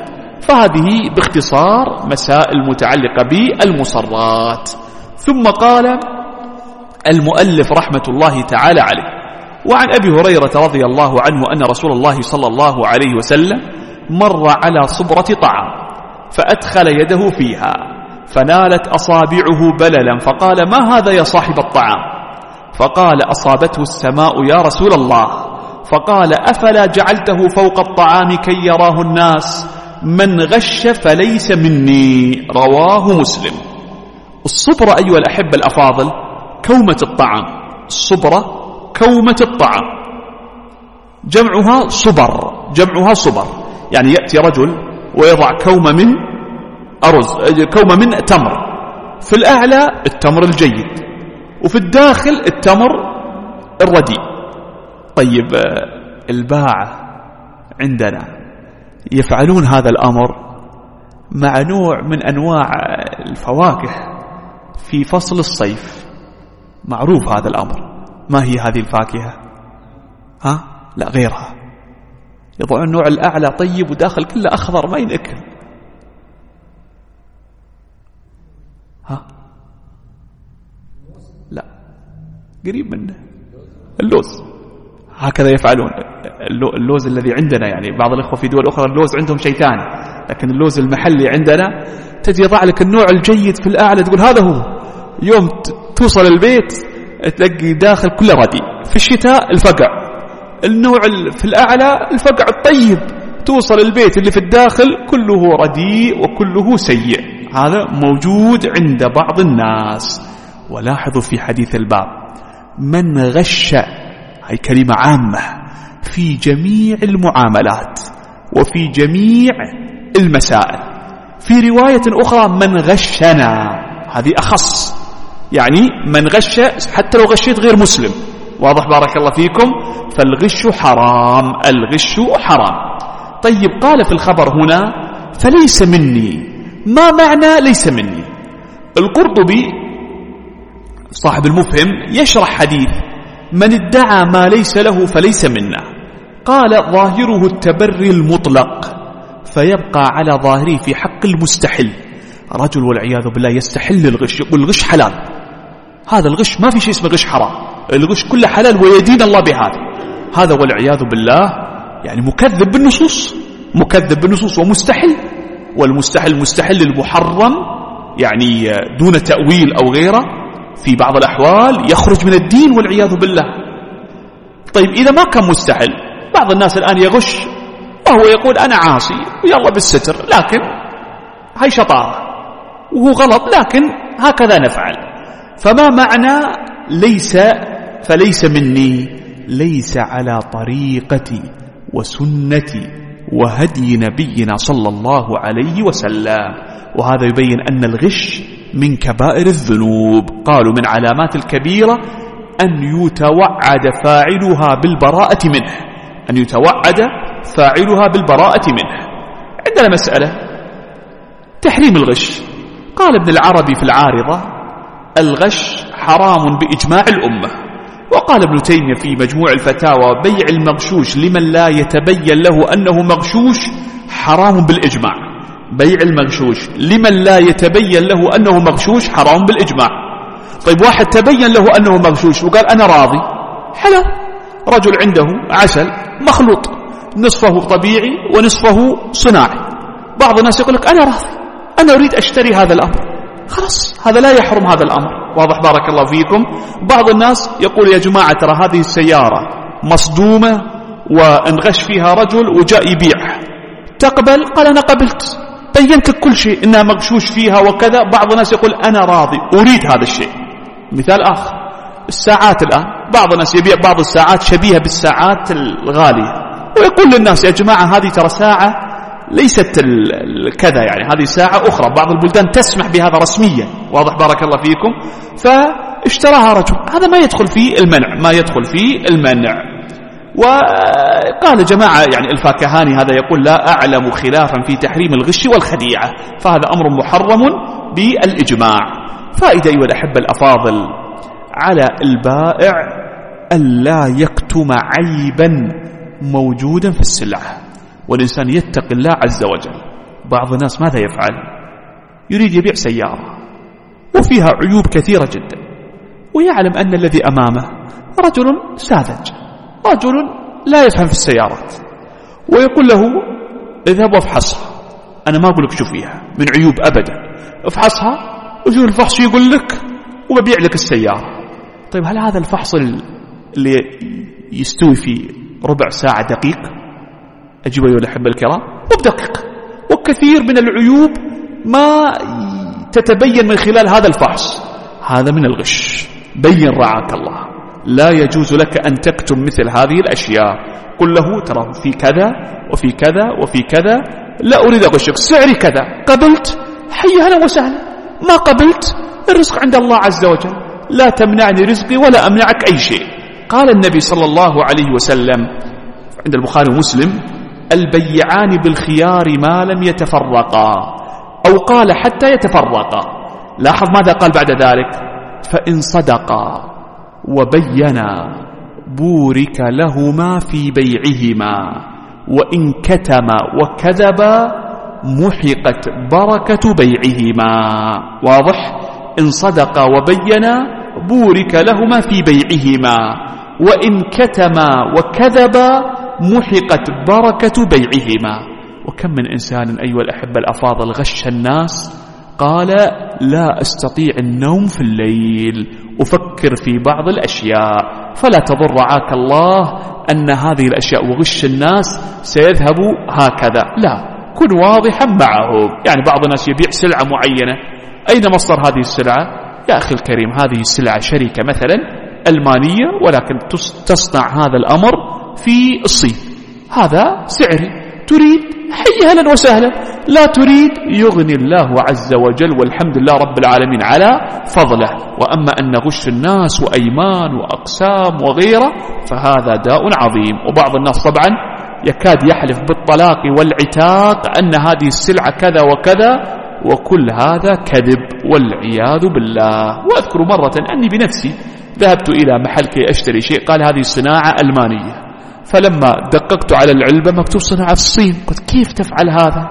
فهذه باختصار مسائل متعلقة بالمصرات. ثم قال المؤلف رحمة الله تعالى عليه: وعن أبي هريرة رضي الله عنه أن رسول الله صلى الله عليه وسلم مر على صبرة طعام فأدخل يده فيها فنالت أصابعه بللا فقال: ما هذا يا صاحب الطعام؟ فقال: أصابته السماء يا رسول الله. فقال: أفلا جعلته فوق الطعام كي يراه الناس؟ من غش فليس مني. رواه مسلم. الصبرة أيها الأحبة الأفاضل كومة الطعام. الصبرة كومة الطعام، جمعها صبر، جمعها صبر، يعني يأتي رجل ويضع كومة من أرز، كومة من تمر، في الأعلى التمر الجيد وفي الداخل التمر الرديء. طيب الباعة عندنا يفعلون هذا الأمر مع نوع من أنواع الفواكه في فصل الصيف، معروف هذا الأمر. ما هي هذه الفاكهة؟ ها؟ لا غيرها. يضعون النوع الأعلى طيب وداخل كله أخضر ما ينأكل. ها؟ لا قريب منه اللوز. هكذا يفعلون. اللوز الذي عندنا، يعني بعض الأخوة في دول أخرى اللوز عندهم شيء ثاني، لكن اللوز المحلي عندنا تجي يضع لك النوع الجيد في الأعلى، تقول هذا هو. يوم توصل البيت تلاقي داخل كله رديء. في الشتاء الفقع، النوع في الأعلى الفقع الطيب، توصل البيت اللي في الداخل كله رديء وكله سيء. هذا موجود عند بعض الناس. ولاحظوا في حديث الباب: من غش، هي كلمة عامة في جميع المعاملات وفي جميع المسائل. في رواية أخرى: من غشنا، هذه أخص، يعني من غش حتى لو غشيت غير مسلم. واضح بارك الله فيكم؟ فالغش حرام، الغش حرام. طيب قال في الخبر هنا: فليس مني. ما معنى ليس مني؟ القرطبي صاحب المفهم يشرح حديث من ادعى ما ليس له فليس منا. قال: ظاهره التبري المطلق، فيبقى على ظاهره في حق المستحل. رجل والعياذ بالله يستحل الغش، يقول الغش حلال. هذا الغش ما في شيء اسمه غش حرام، الغش كله حلال ويدين الله بهذا. هذا والعياذ بالله يعني مكذب بالنصوص، مكذب بالنصوص ومستحل. والمستحل مستحل المحرم يعني دون تأويل أو غيره، في بعض الأحوال يخرج من الدين والعياذ بالله. طيب إذا ما كان مستحل، بعض الناس الآن يغش وهو يقول أنا عاصي ويلا بالستر، لكن هاي شطارة وهو غلط، لكن هكذا نفعل. فما معنى ليس فليس مني؟ ليس على طريقتي وسنتي وهدي نبينا صلى الله عليه وسلم. وهذا يبين أن الغش من كبائر الذنوب. قالوا من علامات الكبيرة أن يتوعد فاعلها بالبراءة منه، أن يتوعد فاعلها بالبراءة منه. عندنا مسألة تحريم الغش. قال ابن العربي في العارضة: الغش حرام بإجماع الأمة. وقال ابن تيمية في مجموع الفتاوى: بيع المغشوش لمن لا يتبين له أنه مغشوش حرام بالإجماع. بيع المغشوش لمن لا يتبين له أنه مغشوش حرام بالإجماع. طيب واحد تبين له أنه مغشوش وقال أنا راضي، حلال. رجل عنده عسل مخلوط، نصفه طبيعي ونصفه صناعي. بعض الناس يقول لك أنا راضي، أنا أريد أشتري هذا الأمر، خلاص هذا لا يحرم هذا الأمر. واضح بارك الله فيكم؟ بعض الناس يقول يا جماعة ترى هذه السيارة مصدومة وانغش فيها رجل وجاء يبيعها، تقبل؟ قال أنا قبلت، بينت لك كل شيء إنها مغشوش فيها وكذا. بعض الناس يقول أنا راضي أريد هذا الشيء. مثال آخر الساعات، الآن بعض الناس يبيع بعض الساعات شبيهة بالساعات الغالية ويقول للناس يا جماعة هذه ترى ساعة ليست كذا، يعني هذه ساعة أخرى، بعض البلدان تسمح بهذا رسميا. واضح بارك الله فيكم؟ فاشتراها رجل، هذا ما يدخل فيه المنع، ما يدخل فيه المنع. وقال جماعة يعني الفاكهاني هذا يقول لا أعلم خلافا في تحريم الغش والخديعة، فهذا أمر محرم بالإجماع. فائدة أيها الأحبة الأفاضل على البائع ألا يكتم عيبا موجودا في السلعة، والإنسان يتقي الله عز وجل. بعض الناس ماذا يفعل؟ يريد يبيع سيارة وفيها عيوب كثيرة جدا، ويعلم أن الذي أمامه رجل ساذج، رجل لا يفهم في السيارات، ويقول له اذهب وافحصها. أنا ما أقول لك شو فيها من عيوب أبدا، افحصها وشوف الفحص يقول لك وببيع لك السيارة. طيب هل هذا الفحص اللي يستوي في ربع ساعة دقيق؟ أجيب أيها الأحبة الكرام، مو بدقيق، وكثير من العيوب ما تتبين من خلال هذا الفحص. هذا من الغش. بين رعاك الله، لا يجوز لك أن تكتم مثل هذه الأشياء. قل له ترى في كذا وفي كذا وفي كذا، لا أريد أغشك، سعري كذا، قبلت حي هلا وسهلا، ما قبلت الرزق عند الله عز وجل، لا تمنعني رزقي ولا أمنعك أي شيء. قال النبي صلى الله عليه وسلم عند البخاري ومسلم: البيعان بالخيار ما لم يتفرقا، أو قال حتى يتفرقا. لاحظ ماذا قال بعد ذلك: فإن صدقا وبينا بورك لهما في بيعهما، وإن كتما وكذبا محقت بركة بيعهما. واضح؟ إن صدقا وبينا بورك لهما في بيعهما، وإن كتما وكذبا محقت بركة بيعهما. وكم من إنسان أيها الأحبة الأفاضل غش الناس، قال لا أستطيع النوم في الليل، أفكر في بعض الأشياء. فلا تضر رعاك الله أن هذه الأشياء وغش الناس سيذهب هكذا، لا، كن واضحا معهم. يعني بعض الناس يبيع سلعة معينة، أين مصدر هذه السلعة؟ يا أخي الكريم، هذه السلعة شركة مثلا ألمانية، ولكن تصنع هذا الأمر في الصين، هذا سعري، تريد حي هلا وسهلا، لا تريد يغني الله عز وجل، والحمد لله رب العالمين على فضله. وأما أن نغش الناس وأيمان وأقسام وغيره فهذا داء عظيم. وبعض الناس طبعا يكاد يحلف بالطلاق والعتاق أن هذه السلعة كذا وكذا، وكل هذا كذب والعياذ بالله. وأذكر مرة أني بنفسي ذهبت إلى محل كي أشتري شيء، قال هذه صناعة ألمانية، فلما دققت على العلبة مكتوب صناعة في الصين، قلت كيف تفعل هذا؟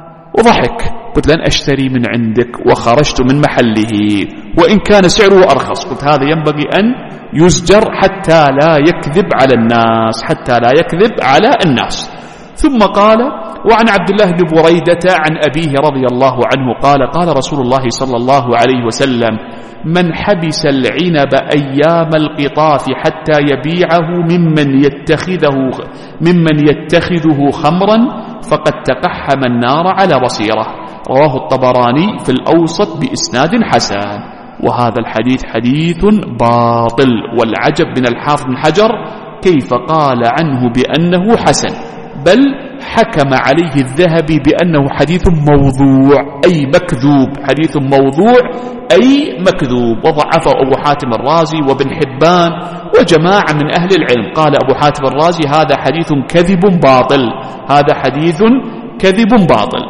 وضحك، قلت لن أشتري من عندك، وخرجت من محله وإن كان سعره أرخص. قلت هذا ينبغي أن يزجر حتى لا يكذب على الناس، حتى لا يكذب على الناس. ثم قال: وعن عبد الله بن بريدة عن أبيه رضي الله عنه قال: قال رسول الله صلى الله عليه وسلم: من حبس العنب أيام القطاف حتى يبيعه ممن يتخذه ممن يتخذه خمرا فقد تقحم النار على بصيرة. رواه الطبراني في الأوسط بإسناد حسن. وهذا الحديث حديث باطل، والعجب من الحافظ بن حجر كيف قال عنه بأنه حسن، بل حكم عليه الذهبي بأنه حديث موضوع أي مكذوب، حديث موضوع أي مكذوب. وضعفه أبو حاتم الرازي وابن حبان وجماعة من أهل العلم. قال أبو حاتم الرازي: هذا حديث كذب باطل، هذا حديث كذب باطل.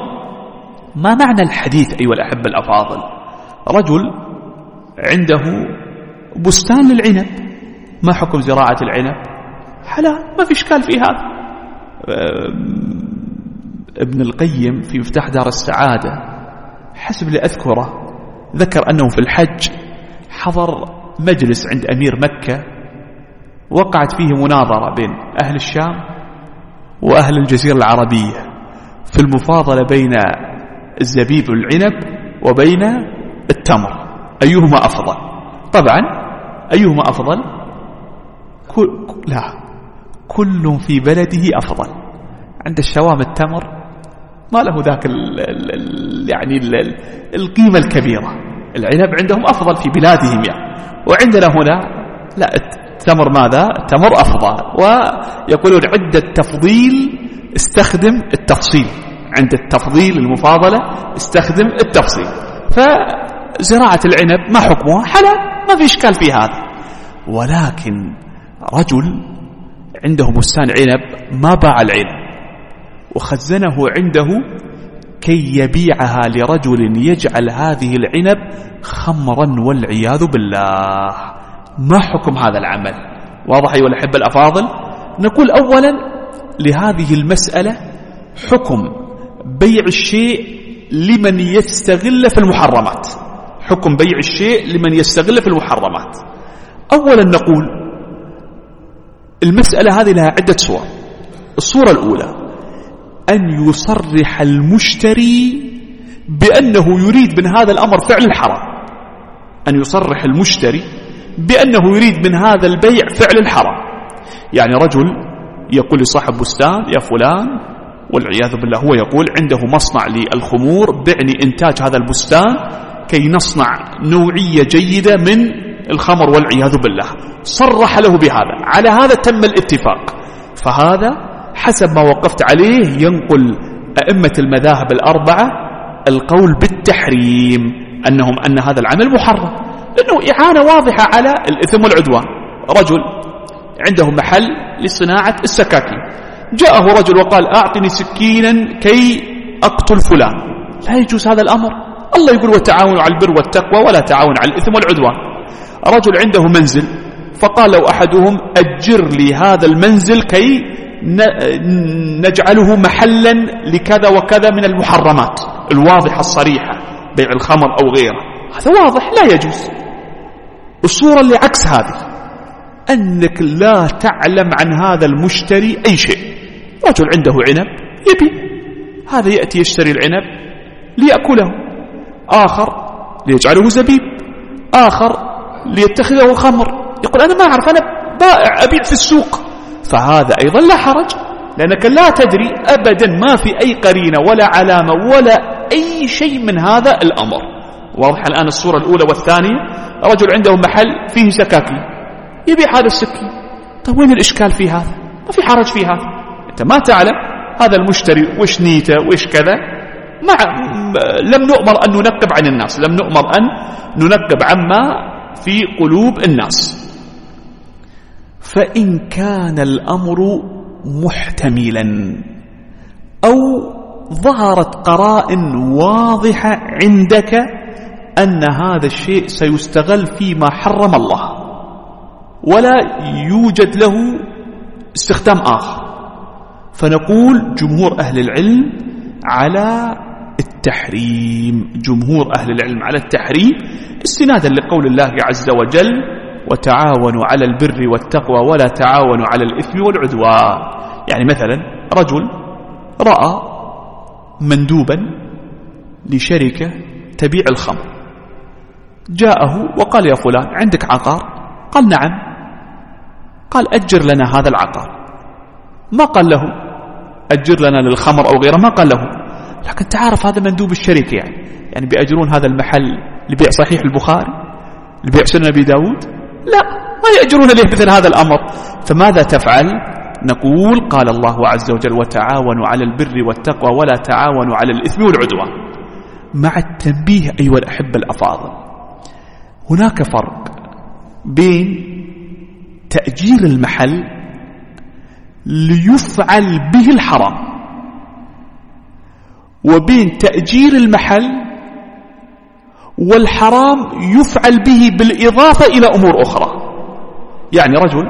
ما معنى الحديث أيها الأحبة الأفاضل؟ رجل عنده بستان للعنب، ما حكم زراعة العنب؟ حلال، ما في إشكال في هذا. ابن القيم في مفتاح دار السعادة حسب اللي أذكره ذكر أنه في الحج حضر مجلس عند أمير مكة وقعت فيه مناظرة بين أهل الشام وأهل الجزيرة العربية في المفاضلة بين الزبيب والعنب وبين التمر، أيهما أفضل؟ طبعا أيهما أفضل؟ كل لا كل في بلده أفضل. عند الشوام التمر ما له ذاك ال ال يعني ال القيمة الكبيرة، العنب عندهم أفضل في بلادهم يعني. وعندنا هنا لا، التمر ماذا؟ التمر أفضل. ويقولون عند التفضيل استخدم التفصيل، عند التفضيل المفاضلة استخدم التفصيل. فزراعة العنب ما حكمها؟ حلال، ما في إشكال في هذا. ولكن رجل عنده بستان عنب ما باع العنب وخزنه عنده كي يبيعها لرجل يجعل هذه العنب خمرا والعياذ بالله، ما حكم هذا العمل؟ واضح أيها الأحبة الأفاضل؟ نقول أولا لهذه المسألة حكم بيع الشيء لمن يستغل في المحرمات. حكم بيع الشيء لمن يستغل في المحرمات. أولا نقول المسألة هذه لها عدة صور. الصورة الأولى أن يصرح المشتري بأنه يريد من هذا الأمر فعل الحرام، أن يصرح المشتري بأنه يريد من هذا البيع فعل الحرام. يعني رجل يقول لصاحب بستان يا فلان، والعياذ بالله هو يقول عنده مصنع للخمور، بعني إنتاج هذا البستان كي نصنع نوعية جيدة من الخمر والعياذ بالله. صرح له بهذا، على هذا تم الاتفاق. فهذا حسب ما وقفت عليه ينقل أئمة المذاهب الأربعة القول بالتحريم، أنهم أن هذا العمل محرم، لأنه إعانة واضحة على الإثم والعدوان. رجل عنده محل لصناعة السكاكين، جاءه رجل وقال أعطني سكينا كي أقتل فلان. لا يجوز هذا الأمر. الله يقول وتعاونوا على البر والتقوى ولا تعاونوا على الإثم والعدوان. رجل عنده منزل فقال له أحدهم أجر لي هذا المنزل كي نجعله محلا لكذا وكذا من المحرمات الواضحة الصريحة، بيع الخمر أو غيره، هذا واضح لا يجوز. الصورة اللي عكس هذه أنك لا تعلم عن هذا المشتري أي شيء. رجل عنده عنب يبي، هذا يأتي يشتري العنب ليأكله، آخر ليجعله زبيب، آخر ليتخذه خمر. يقول أنا ما أعرف، أنا بائع أبيع في السوق. فهذا أيضا لا حرج، لأنك لا تدري أبدا، ما في أي قرينة ولا علامة ولا أي شيء من هذا الأمر. واضح الآن الصورة الأولى والثانية. رجل عنده محل فيه سكاكين يبيع هذا السكين، طيب وين الإشكال في هذا؟ ما في حرج في هذا. أنت ما تعلم هذا المشتري وش نيته وش كذا. مع لم نؤمر أن ننقب عن الناس، لم نؤمر أن ننقب عما في قلوب الناس. فإن كان الأمر محتملا أو ظهرت قرائن واضحة عندك أن هذا الشيء سيستغل فيما حرم الله ولا يوجد له استخدام آخر، فنقول جمهور أهل العلم على التحريم. جمهور أهل العلم على التحريم استنادا لقول الله عز وجل وتعاونوا على البر والتقوى ولا تعاونوا على الإثم والعدوان. يعني مثلا رجل رأى مندوبا لشركة تبيع الخمر، جاءه وقال يا فلان عندك عقار؟ قال نعم. قال أجر لنا هذا العقار. ما قال له أجر لنا للخمر أو غيره، ما قال له، لكن تعرف هذا مندوب الشركة، يعني يعني بيأجرون هذا المحل لبيع صحيح البخاري، لبيع سنن أبي داود؟ لا، ما يأجرون له مثل هذا الأمر. فماذا تفعل؟ نقول قال الله عز وجل وتعاونوا على البر والتقوى ولا تعاونوا على الإثم والعدوان. مع التنبيه أيها الأحبة الأفاضل، هناك فرق بين تأجير المحل ليفعل به الحرام وبين تأجير المحل والحرام يفعل به بالإضافة إلى أمور أخرى. يعني رجل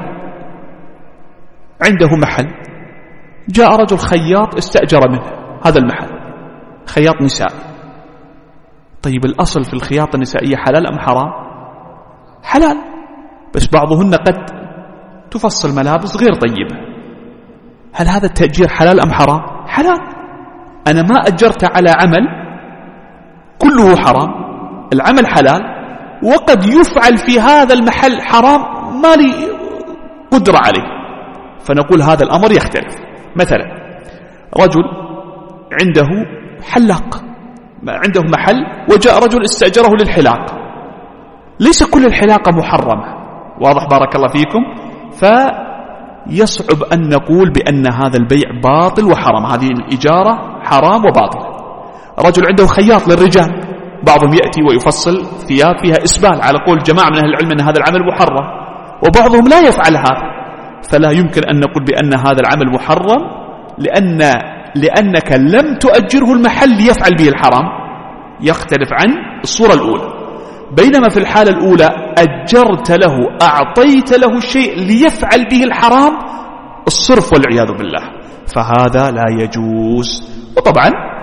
عنده محل، جاء رجل خياط استأجر منه هذا المحل، خياط نساء. طيب الأصل في الخياطة النسائية حلال أم حرام؟ حلال، بس بعضهن قد تفصل ملابس غير طيبة. هل هذا التأجير حلال أم حرام؟ حلال. أنا ما أجرت على عمل كله حرام، العمل حلال وقد يفعل في هذا المحل حرام ما لي قدرة عليه، فنقول هذا الأمر يختلف. مثلا رجل عنده حلاق، عنده محل وجاء رجل استأجره للحلاق، ليس كل الحلاقة محرمة، واضح بارك الله فيكم، فيصعب أن نقول بأن هذا البيع باطل وحرام، هذه الإجارة حرام وباطل. رجل عنده خياط للرجال، بعضهم يأتي ويفصل ثياب فيها إسبال على قول جماعة من أهل العلم أن هذا العمل محرم، وبعضهم لا يفعل هذا، فلا يمكن أن نقول بأن هذا العمل محرم لأن لأنك لم تؤجره المحل ليفعل به الحرام. يختلف عن الصورة الأولى. بينما في الحالة الأولى أجرت له، أعطيت له الشيء ليفعل به الحرام، الصرف والعياذ بالله، فهذا لا يجوز. وطبعا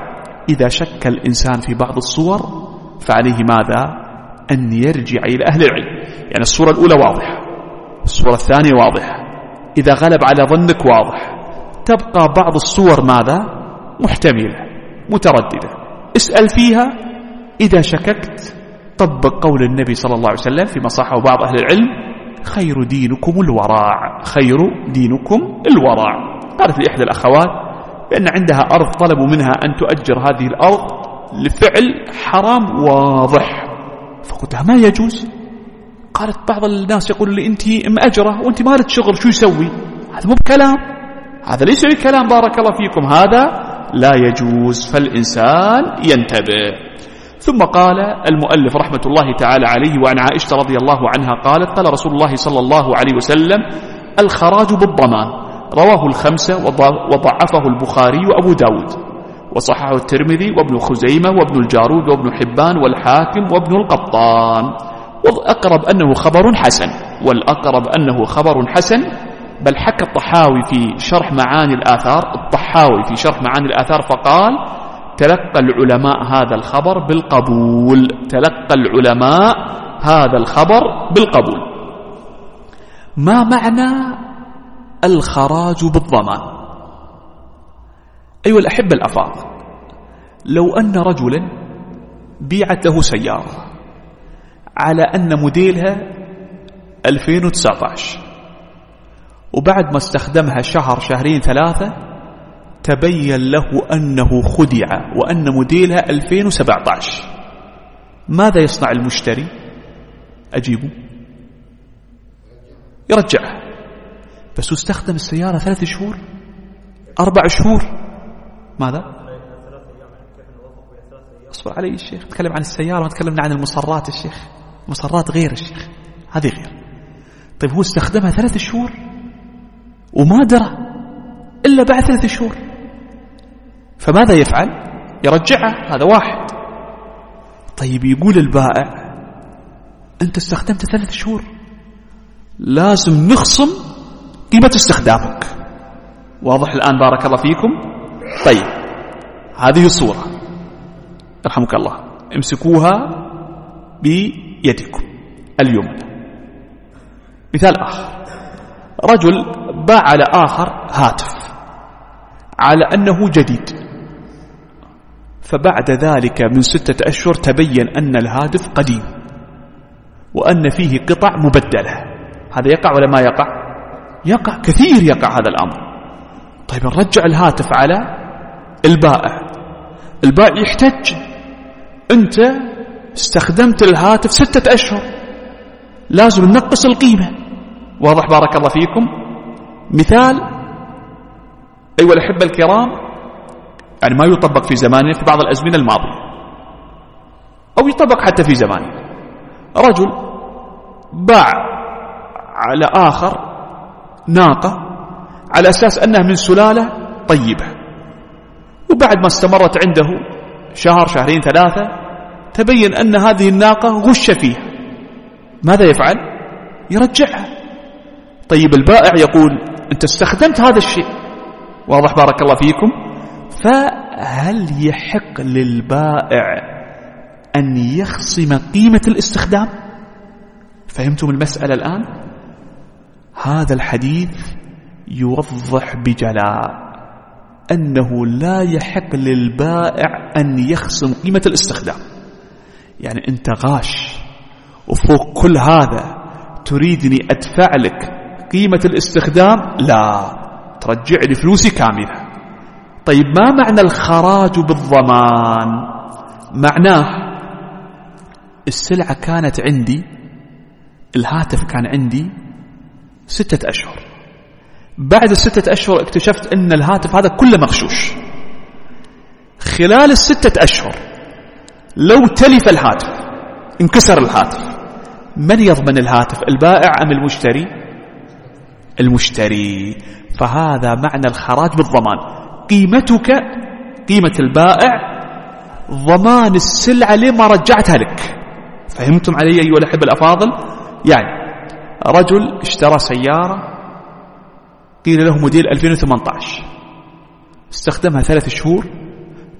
إذا شك الإنسان في بعض الصور فعليه ماذا؟ أن يرجع إلى أهل العلم. يعني الصورة الأولى واضحة، الصورة الثانية واضحة، إذا غلب على ظنك واضح، تبقى بعض الصور ماذا؟ محتملة مترددة، اسأل فيها. إذا شككت طبق قول النبي صلى الله عليه وسلم فيما صحه بعض أهل العلم: خير دينكم الورع، خير دينكم الورع. قالت لإحدى الأخوات بأن عندها أرض طلبوا منها أن تؤجر هذه الأرض لفعل حرام واضح، فقلت ما يجوز. قالت بعض الناس يقول لي أنت مأجرة وأنت ما لك شغل، شو يسوي؟ هذا مو بكلام، هذا ليس بكلام، بارك الله فيكم، هذا لا يجوز، فالإنسان ينتبه. ثم قال المؤلف رحمة الله تعالى عليه: وعن عائشة رضي الله عنها قالت: قال رسول الله صلى الله عليه وسلم: الخراج بالضمان. رواه الخمسة وضعفه البخاري وأبو داود، وصححه الترمذي وابن خزيمة وابن الجارود وابن حبان والحاكم وابن القطان، والأقرب أنه خبر حسن، والأقرب أنه خبر حسن. بل حكى الطحاوي في شرح معاني الآثار الطحاوي في شرح معاني الآثار فقال: تلقى العلماء هذا الخبر بالقبول، تلقى العلماء هذا الخبر بالقبول. ما معنى الخراج بالضمان؟ أيها الأحبة الأفاضل، لو أن رجلا بيعت له سيارة على أن موديلها ألفين وتسعة عشر، وبعد ما استخدمها شهر شهرين ثلاثة تبين له أنه خدع وأن موديلها ألفين وسبعة عشر، ماذا يصنع المشتري؟ أجيبه، يرجعها. بس استخدم السيارة ثلاث شهور أربع شهور، ماذا؟ أصبر علي الشيخ، نتكلم عن السيارة ونتكلمنا عن المصرات الشيخ، مصرات غير الشيخ، هذه غير. طيب هو استخدمها ثلاث شهور وما درى إلا بعد ثلاث شهور، فماذا يفعل؟ يرجعها، هذا واحد. طيب يقول البائع: أنت استخدمت ثلاث شهور، لازم نخصم قيمة استخدامك. واضح الآن بارك الله فيكم؟ طيب هذه صورة، رحمك الله، امسكوها بيدكم اليمنى. مثال آخر: رجل باع على آخر هاتف على أنه جديد، فبعد ذلك من ستة أشهر تبين أن الهاتف قديم وأن فيه قطع مبدلة. هذا يقع ولا ما يقع؟ يقع، كثير يقع هذا الأمر. طيب نرجع الهاتف على البائع، البائع يحتج: أنت استخدمت الهاتف ستة أشهر، لازم ننقص القيمة. واضح بارك الله فيكم؟ مثال أيها الأحبة الكرام، يعني ما يطبق في زماننا، في بعض الأزمنة الماضية، أو يطبق حتى في زماننا. رجل باع على آخر ناقة على أساس أنها من سلالة طيبة، وبعد ما استمرت عنده شهر شهرين ثلاثة تبين أن هذه الناقة غش فيها، ماذا يفعل؟ يرجعها. طيب البائع يقول: أنت استخدمت هذا الشيء. واضح بارك الله فيكم؟ فهل يحق للبائع أن يخصم قيمة الاستخدام؟ فهمتم المسألة الآن؟ هذا الحديث يوضح بجلاء أنه لا يحق للبائع أن يخصم قيمة الاستخدام. يعني أنت غاش وفوق كل هذا تريدني أدفع لك قيمة الاستخدام؟ لا، ترجع لي فلوسي كاملة. طيب ما معنى الخراج بالضمان؟ معناه السلعة كانت عندي، الهاتف كان عندي ستة أشهر، بعد الستة أشهر اكتشفت أن الهاتف هذا كله مغشوش. خلال الستة أشهر لو تلف الهاتف، انكسر الهاتف، من يضمن الهاتف؟ البائع أم المشتري؟ المشتري. فهذا معنى الخراج بالضمان، قيمتك قيمة البائع ضمان السلعة لما رجعتها لك. فهمتم علي أيها الأحبة الأفاضل؟ يعني رجل اشترى سيارة قيل له موديل ألفين وثمانية عشر، استخدمها ثلاث شهور،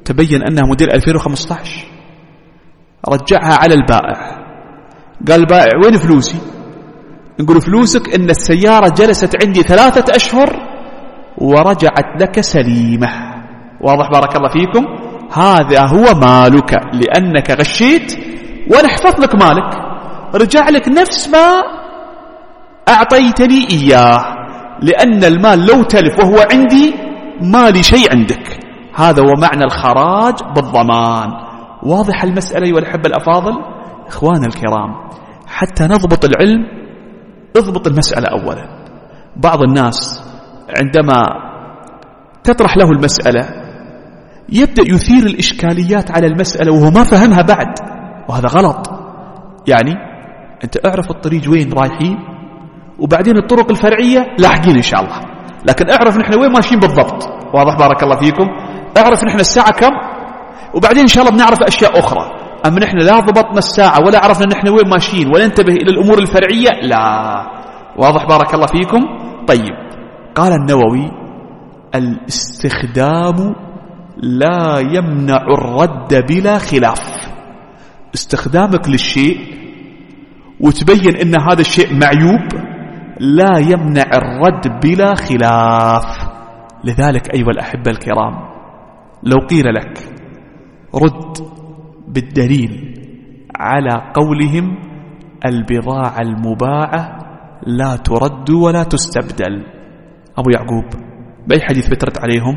تبين أنها موديل ألفين وخمسة عشر، رجعها على البائع، قال البائع وين فلوسي؟ نقول فلوسك إن السيارة جلست عندي ثلاثة أشهر ورجعت لك سليمة. واضح بارك الله فيكم؟ هذا هو مالك لأنك غشيت ونحفظ لك مالك، رجع لك نفس ما أعطيتني إياه، لأن المال لو تلف وهو عندي ما لي شيء عندك. هذا هو معنى الخراج بالضمان. واضح المسألة أيها الأحبة الأفاضل؟ إخوان الكرام، حتى نضبط العلم اضبط المسألة أولا. بعض الناس عندما تطرح له المسألة يبدأ يثير الإشكاليات على المسألة وهو ما فهمها بعد، وهذا غلط. يعني أنت أعرف الطريق وين رايحين، وبعدين الطرق الفرعية لاحقين إن شاء الله، لكن أعرف نحن وين ماشيين بالضبط. واضح بارك الله فيكم؟ أعرف نحن الساعة كم، وبعدين إن شاء الله بنعرف أشياء أخرى. أما نحن لا ضبطنا الساعة ولا عرفنا نحن وين ماشيين ولا ننتبه إلى الأمور الفرعية، لا. واضح بارك الله فيكم؟ طيب، قال النووي: الاستخدام لا يمنع الرد بلا خلاف. استخدامك للشيء وتبين إن هذا الشيء معيوب لا يمنع الرد بلا خلاف. لذلك أيها الأحبة الكرام، لو قيل لك رد بالدليل على قولهم البضاعة المباعة لا ترد ولا تستبدل، أبو يعقوب بأي حديث بترد عليهم؟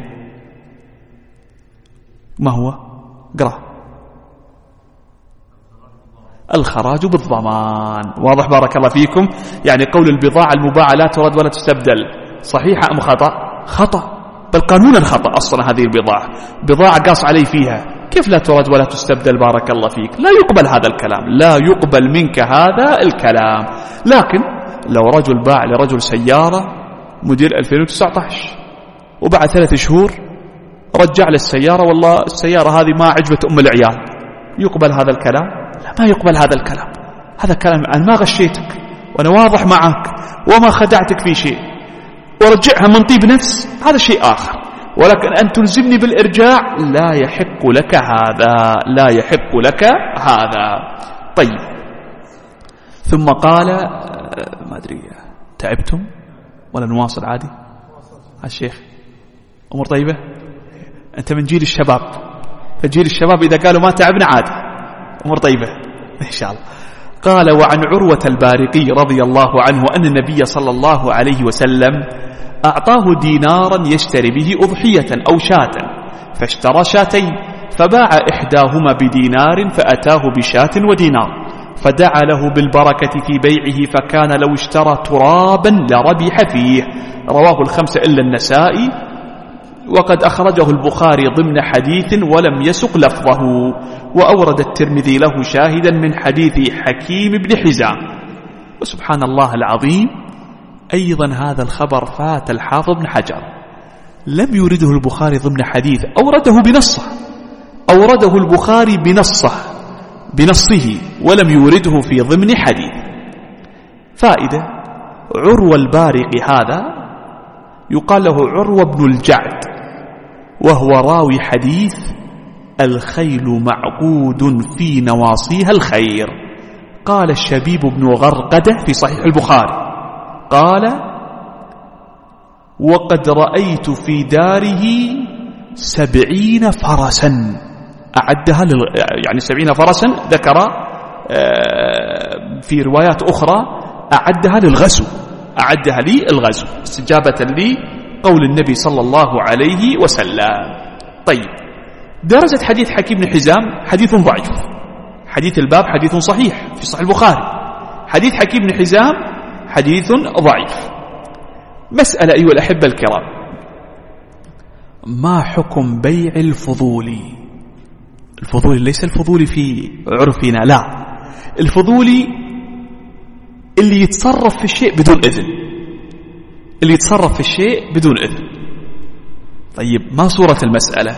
ما هو؟ قرأ: الخراج بالضمان. واضح بارك الله فيكم؟ يعني قول البضاعة المباعة لا ترد ولا تستبدل صحيحة أم خطأ؟ خطأ، بل قانونا خطأ. أصلا هذه البضاعة بضاعة قاص علي فيها، كيف لا ترد ولا تستبدل؟ بارك الله فيك، لا يقبل هذا الكلام، لا يقبل منك هذا الكلام. لكن لو رجل باع لرجل سيارة موديل ألفين وتسعة عشر وبعد ثلاث شهور رجع للسيارة، والله السيارة هذه ما عجبت أم العيال، يقبل هذا الكلام؟ لا، ما يقبل هذا الكلام. هذا كلام أنا ما غشيتك وأنا واضح معك وما خدعتك في شيء، ورجعها من طيب نفس، هذا شيء آخر. ولكن أن تلزمني بالإرجاع لا يحق لك هذا، لا يحق لك هذا. طيب، ثم قال: ما أدري تعبتم ولا نواصل عادي؟ الشيخ أمور طيبة؟ أنت من جيل الشباب، فجيل الشباب إذا قالوا ما تعبنا عادي، أمور طيبة إن شاء الله. قال: وعن عروة البارقي رضي الله عنه أن النبي صلى الله عليه وسلم أعطاه دينارا يشتري به أضحية أو شاة، فاشترى شاتين، فباع إحداهما بدينار فأتاه بشاة ودينار، فدعا له بالبركة في بيعه، فكان لو اشترى ترابا لربح فيه. رواه الخمسة إلا النسائي، وقد أخرجه البخاري ضمن حديث ولم يسق لفظه، وأورد الترمذي له شاهدا من حديث حكيم بن حزام. وسبحان الله العظيم، أيضا هذا الخبر فات الحافظ بن حجر، لم يورده البخاري ضمن حديث، أورده بنصه، أورده البخاري بنصه بنصه ولم يورده في ضمن حديث. فائدة: عروة البارق هذا يقال له عروة بن الجعد، وهو راوي حديث الخيل معقود في نواصيها الخير. قال الشبيب بن غرقدة في صحيح البخاري، قال: وقد رأيت في داره سبعين فرسا أعدها لل... يعني سبعين فرسا، ذكر في روايات أخرى أعدها للغزو، أعدها لي الغزو استجابة لي قول النبي صلى الله عليه وسلم. طيب، درجة حديث حكيم بن حزام حديث ضعيف، حديث الباب حديث صحيح في صحيح البخاري، حديث حكيم بن حزام حديث ضعيف. مسألة أيها الأحبة الكرام، ما حكم بيع الفضولي؟ الفضولي ليس الفضولي في عرفنا، لا، الفضولي اللي يتصرف في الشيء بدون إذن، اللي يتصرف في الشيء بدون إذن. طيب، ما صورة المسألة؟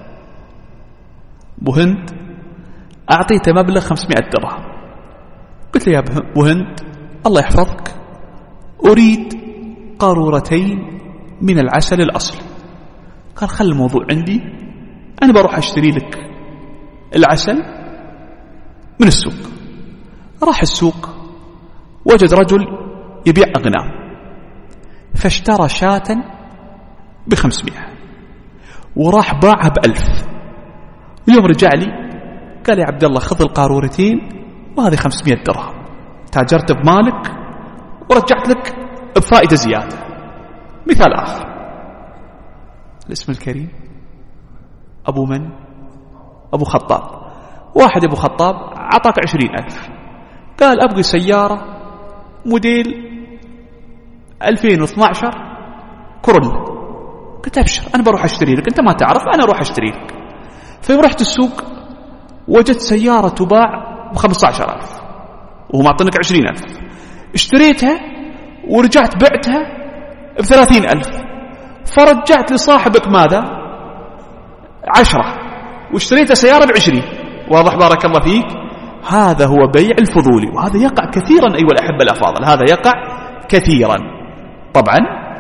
بهند أعطيت مبلغ خمسمائة درهم، قلت له يا بهند الله يحفظك، أريد قارورتين من العسل الأصلي. قال: خل الموضوع عندي أنا بروح أشتري لك العسل من السوق. راح السوق وجد رجل يبيع أغنام، فاشترى شاة بخمسمائة وراح باعها بألف. ويوم رجع لي قال يا عبد الله خذ القارورتين وهذه خمسمائة درهم، تاجرت بمالك ورجعت لك بفائدة زيادة. مثال آخر، الاسم الكريم أبو من؟ أبو خطاب. واحد أبو خطاب عطاك عشرين ألف، قال أبغي سيارة موديل ألفين واثني عشر كورولا. قلت أبشر أنا بروح أشتري لك، أنت ما تعرف أنا أروح أشتري لك. فيوم رحت السوق وجدت سيارة تباع بخمسة عشر ألف وهو معطينك عشرين ألف، اشتريتها ورجعت بعتها بثلاثين ألف، فرجعت لصاحبك ماذا؟ عشرة، واشتريتها سيارة بعشرين. واضح بارك الله فيك؟ هذا هو بيع الفضولي، وهذا يقع كثيرا أيها الأحبة الأفاضل، هذا يقع كثيرا. طبعا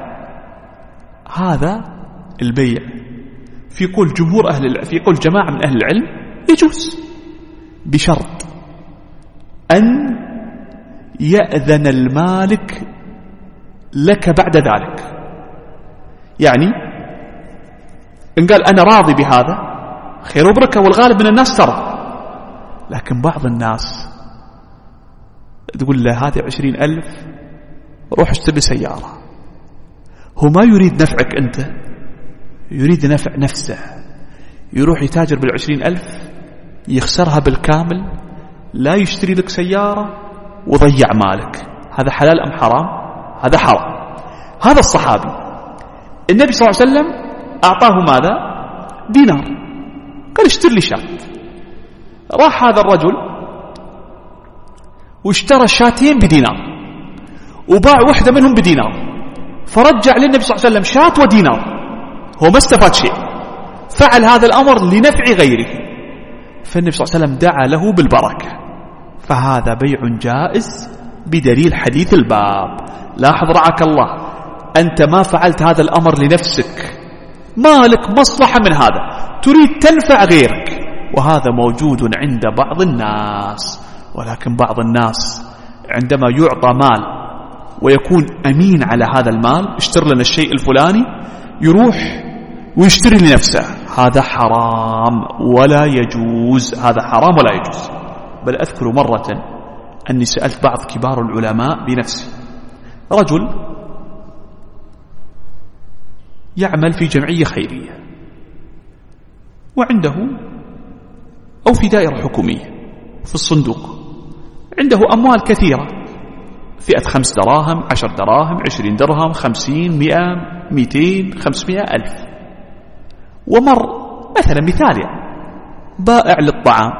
هذا البيع في قول جمهور أهل العلم، في قول جماعة من أهل العلم يجوز، بشرط أن يأذن المالك لك بعد ذلك. يعني إن قال أنا راضي بهذا خير وبركة، والغالب من الناس ترى. لكن بعض الناس تقول له هذه عشرين ألف روح اشتري سيارة، هو ما يريد نفعك أنت، يريد نفع نفسه، يروح يتاجر بالعشرين ألف يخسرها بالكامل، لا يشتري لك سيارة وضيع مالك. هذا حلال أم حرام؟ هذا حرام. هذا الصحابي النبي صلى الله عليه وسلم أعطاه ماذا؟ دينار، قال اشتر لي شاة. راح هذا الرجل واشترى شاتين بدينار وباع واحدة منهم بدينار، فرجع للنبي صلى الله عليه وسلم شاة ودينار، هو ما استفاد شيء، فعل هذا الأمر لنفع غيره، فالنبي صلى الله عليه وسلم دعا له بالبركة. فهذا بيع جائز بدليل حديث الباب. لاحظ رعاك الله، أنت ما فعلت هذا الأمر لنفسك، مالك مصلحة من هذا، تريد تنفع غيرك، وهذا موجود عند بعض الناس. ولكن بعض الناس عندما يعطى مال ويكون أمين على هذا المال، اشتر لنا الشيء الفلاني، يروح ويشتري لنفسه، هذا حرام ولا يجوز، هذا حرام ولا يجوز. بل أذكر مرة أني سألت بعض كبار العلماء بنفسي، رجل يعمل في جمعية خيرية وعنده أو في دائرة حكومية في الصندوق، عنده أموال كثيرة، فئة خمس دراهم، عشر دراهم، عشرين درهم، خمسين، مئة، مئتين، خمسمائة، ألف. ومر مثلا مثال يعني بائع للطعام،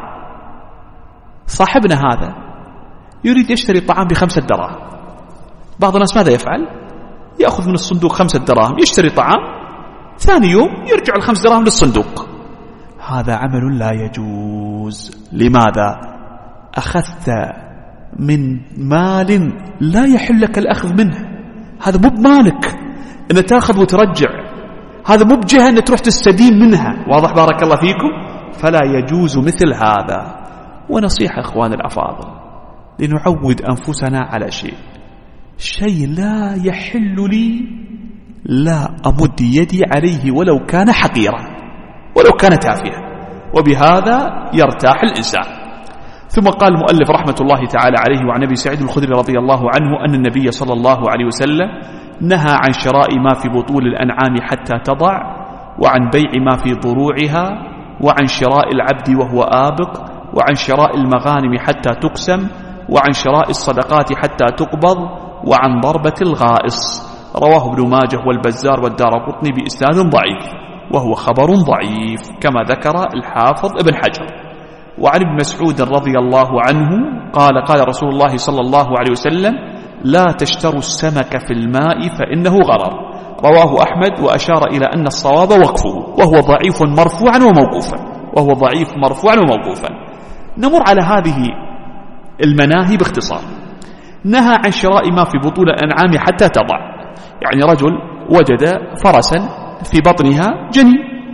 صاحبنا هذا يريد يشتري طعام بخمسة دراهم. بعض الناس ماذا يفعل؟ يأخذ من الصندوق خمسة دراهم يشتري طعام، ثاني يوم يرجع الخمس دراهم للصندوق. هذا عمل لا يجوز. لماذا؟ أخذت من مال لا يحل لك الأخذ منه، هذا مو بمالك أن تأخذ وترجع، هذا مو بجهة أن تروح تستدين منها. واضح بارك الله فيكم؟ فلا يجوز مثل هذا. ونصيحة إخوان الأفاضل، لنعود أنفسنا على شيء شيء لا يحل لي لا أمد يدي عليه ولو كان حقيرا ولو كان تافها، وبهذا يرتاح الإنسان. ثم قال المؤلف رحمة الله تعالى عليه وعن أبي سعيد الخدري رضي الله عنه أن النبي صلى الله عليه وسلم نهى عن شراء ما في بطول الأنعام حتى تضع، وعن بيع ما في ضروعها، وعن شراء العبد وهو آبق، وعن شراء المغانم حتى تقسم، وعن شراء الصدقات حتى تقبض، وعن ضربة الغائص. رواه ابن ماجه والبزار والدارقطني بإسناد ضعيف، وهو خبر ضعيف كما ذكر الحافظ ابن حجر. وعن ابن مسعود رضي الله عنه قال قال رسول الله صلى الله عليه وسلم: لا تشتروا السمك في الماء فإنه غرر. رواه أحمد وأشار إلى أن الصواب وقفه، وهو ضعيف مرفوعا وموقوفا، وهو ضعيف مرفوعا وموقوفا. نمر على هذه المناهي باختصار. نهى عن شراء ما في بطون الأنعام حتى تضع، يعني رجل وجد فرسا في بطنها جنين،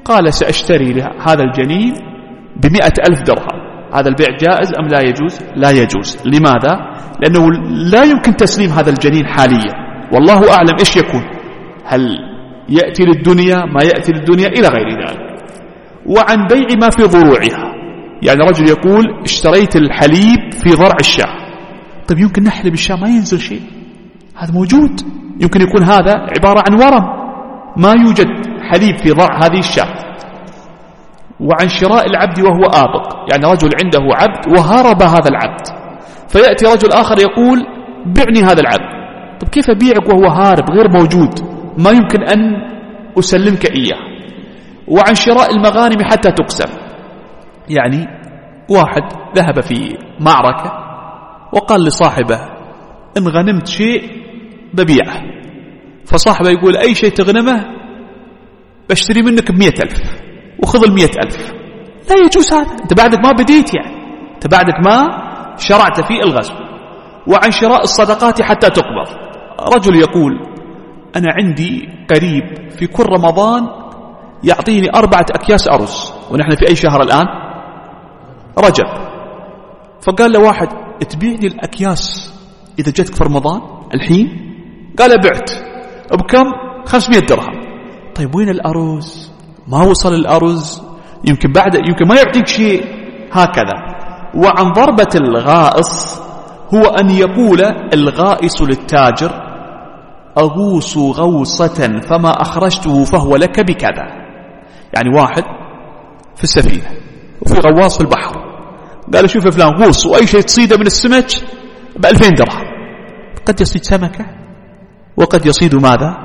قال سأشتري هذا الجنين بمئة ألف درهم، هذا البيع جائز أم لا يجوز؟ لا يجوز. لماذا؟ لأنه لا يمكن تسليم هذا الجنين حاليا، والله أعلم إيش يكون، هل يأتي للدنيا ما يأتي للدنيا إلى غير ذلك. وعن بيع ما في ضروعها، يعني رجل يقول اشتريت الحليب في ضرع الشاة، طيب يمكن نحلب الشاة ما ينزل شيء، هذا موجود، يمكن يكون هذا عبارة عن ورم، ما يوجد حليب في ضرع هذه الشاة. وعن شراء العبد وهو آبق، يعني رجل عنده عبد وهرب هذا العبد، فيأتي رجل آخر يقول بعني هذا العبد، طيب كيف أبيعك وهو هارب غير موجود، ما يمكن أن أسلمك إياه. وعن شراء المغانم حتى تقسم، يعني واحد ذهب في معركة وقال لصاحبه إن غنمت شيء ببيعه، فصاحبه يقول أي شيء تغنمه بشتري منك بمئة ألف وخذ المئة ألف، لا يجوز هذا، أنت بعدك ما بديت، يعني أنت بعدك ما شرعت في الغزو. وعن شراء الصدقات حتى تقبض، رجل يقول أنا عندي قريب في كل رمضان يعطيني أربعة أكياس أرز، ونحن في أي شهر الآن؟ رجب. فقال له واحد تبيعني الأكياس إذا جتك في رمضان الحين؟ قال بعت بكم؟ خمسمائة درهم. طيب وين الأرز؟ ما وصل الأرز، يمكن بعد يمكن ما يعطيك شيء، هكذا. وعن ضربة الغائص، هو أن يقول الغائص للتاجر أغوص غوصة فما أخرجته فهو لك بكذا، يعني واحد في السفينة وفي غواص في البحر، قال شوف فلان غوص وأي شيء تصيده من السمك بألفين درهم، قد يصيد سمكة وقد يصيد ماذا؟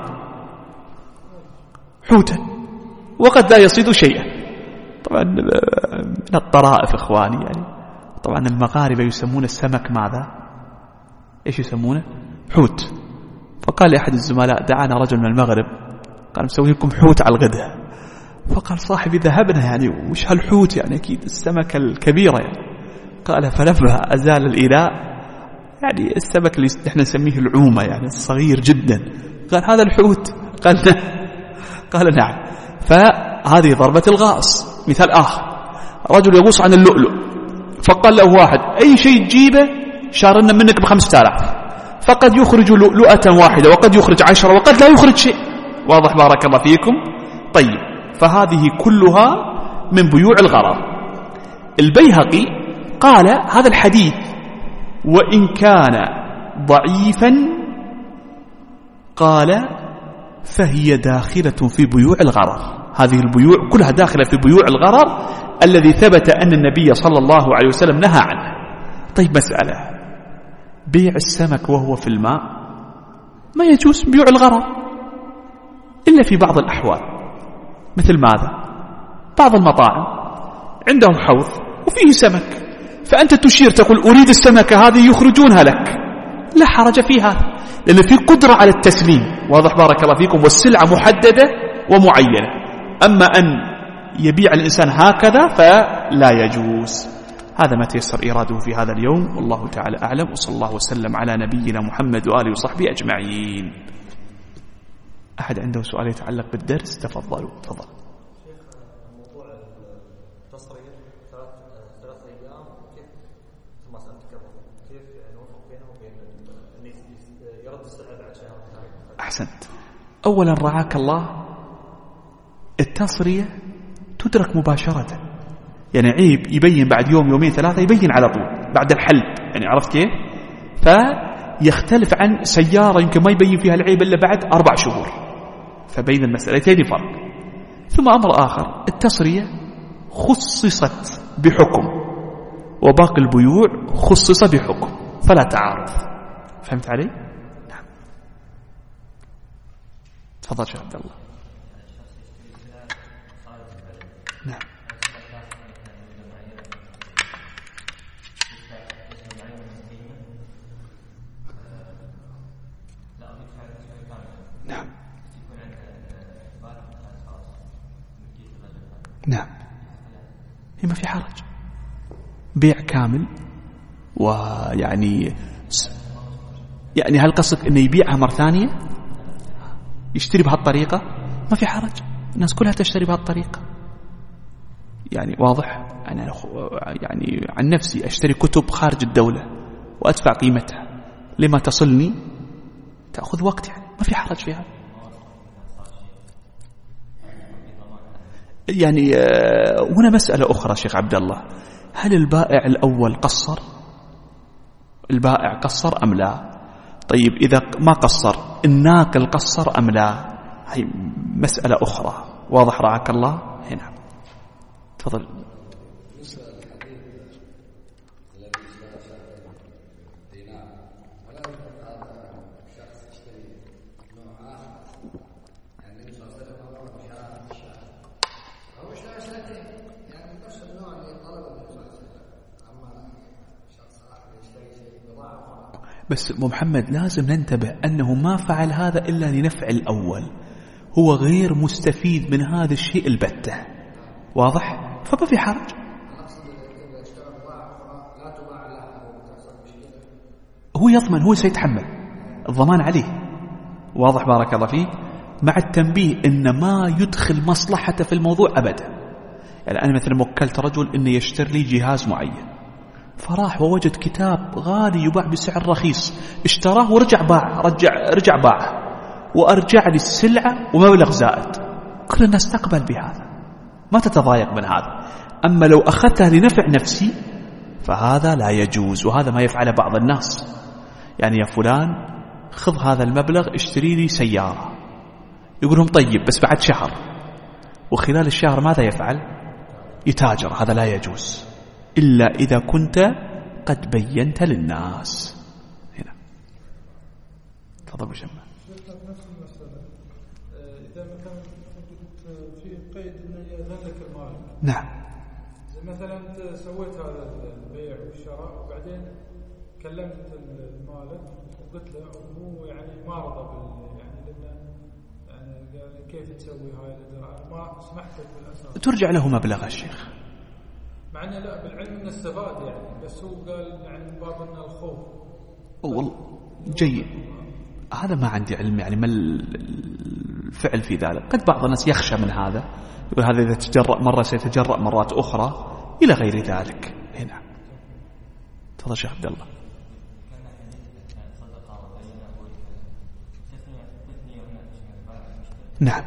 حوتا، وقد لا يصيد شيئا. طبعا من الطرائف إخواني، يعني طبعا المغاربة يسمون السمك ماذا؟ إيش يسمونه؟ حوت. فقال لأحد الزملاء دعانا رجل من المغرب قال مسوي لكم حوت على الغداء، فقال صاحبي ذهبنا يعني وش هالحوت، يعني أكيد السمكة الكبيرة يعني. قال فلما أزال الإله، يعني السمك اللي احنا نسميه العومة، يعني الصغير جدا، قال هذا الحوت، قال نعم، قال نعم. فهذه ضربة الغاص. مثال آخر، رجل يغوص عن اللؤلؤ، فقال له واحد أي شيء تجيبه شارنا منك بخمسة آلاف، فقد يخرج لؤلؤة واحدة وقد يخرج عشرة وقد لا يخرج شيء. واضح بارك الله فيكم؟ طيب، فهذه كلها من بيوع الغرر. البيهقي قال هذا الحديث وإن كان ضعيفا قال فهي داخلة في بيوع الغرر، هذه البيوع كلها داخلة في بيوع الغرر الذي ثبت أن النبي صلى الله عليه وسلم نهى عنه. طيب مسألة، بيع السمك وهو في الماء ما يجوز بيع الغرر إلا في بعض الأحوال، مثل ماذا؟ بعض المطاعم عندهم حوض وفيه سمك، فأنت تشير تقول أريد السمكة هذه يخرجونها لك، لا حرج فيها، لأن في قدرة على التسليم. واضح بارك الله فيكم؟ والسلعة محددة ومعينة. أما أن يبيع الإنسان هكذا فلا يجوز. هذا ما تيسر إراده في هذا اليوم، والله تعالى أعلم، وصلى الله وسلم على نبينا محمد وآله وصحبه أجمعين. أحد عنده سؤال يتعلق بالدرس؟ تفضلوا. تفضل. موضوع التصريح ثلاث ثلاث أيام، كيف ثم سنتكرر، كيف نوفق بينه وبين أن يرد السلعة بعد شهر؟ أحسنت. أولا رعاك الله، التصريح تدرك مباشرة، يعني عيب يبين بعد يوم يومين ثلاثة، يبين على طول بعد الحلب، يعني عرفت كيف؟ فيختلف عن سيارة يمكن ما يبين فيها العيب إلا بعد أربع شهور، فبين المسألتين فرق. ثم أمر آخر، التصريح خصصت بحكم وباقي البيوع خصص بحكم، فلا تعارض. فهمت علي؟ نعم. تفضل شيخ عبد الله. نعم. نعم. نعم. هي ما في حرج، بيع كامل، ويعني يعني هل قصدك انه يبيعها مرة ثانية يشتري بهالطريقة؟ ما في حرج، الناس كلها تشتري بهالطريقة. يعني واضح. أنا يعني عن نفسي أشتري كتب خارج الدولة وأدفع قيمتها لما تصلني، تأخذ وقت، يعني ما في حرج فيها. يعني هنا مسألة أخرى شيخ عبد الله، هل البائع الأول قصر؟ البائع قصر أم لا؟ طيب إذا ما قصر الناقل قصر أم لا؟ هي مسألة أخرى. واضح رعاك الله؟ هنا تفضل. بس محمد لازم ننتبه أنه ما فعل هذا إلا لنفع الأول، هو غير مستفيد من هذا الشيء البتة. واضح؟ فما في حرج. هو يضمن، هو سيتحمل الضمان عليه. واضح بارك الله فيه، مع التنبيه إن ما يدخل مصلحته في الموضوع أبدا. يعني أنا مثلا وكلت رجل إنه يشتري لي جهاز معين، فراح ووجد كتاب غالي يباع بسعر رخيص، اشتراه ورجع باع، رجع رجع باعه وأرجع لي السلعة ومبلغ زائد. كل الناس تقبل بهذا، ما تتضايق من هذا. أما لو أخذتها لنفع نفسي فهذا لا يجوز، وهذا ما يفعله بعض الناس. يعني يا فلان خذ هذا المبلغ اشتري لي سيارة، يقولهم طيب بس بعد شهر، وخلال الشهر ماذا يفعل؟ يتاجر. هذا لا يجوز إلا إذا كنت قد بينت للناس. هنا تفضل بشمة. إذا ما كان في قيد أن يأذن لك المال، نعم، مثلا أنت سويت هذا البيع والشراء وبعدين كلمت المالك وقلت له هو يعني ما رضى بال يعني لأنه يعني قال كيف تسوي هاي الإدارة، ما سمحت لك بالأساس، ترجع له مبلغ الشيخ. مع انه لا بالعلم انه استفاد يعني، بس هو قال يعني من باب انه الخوف. والله جيد، هذا ما عندي علم يعني ما الفعل في ذلك. قد بعض الناس يخشى من هذا، يقول هذا إذا تجرأ مرة سيتجرأ مرات أخرى إلى غير ذلك. هنا تفضل شيخ عبد الله. نعم،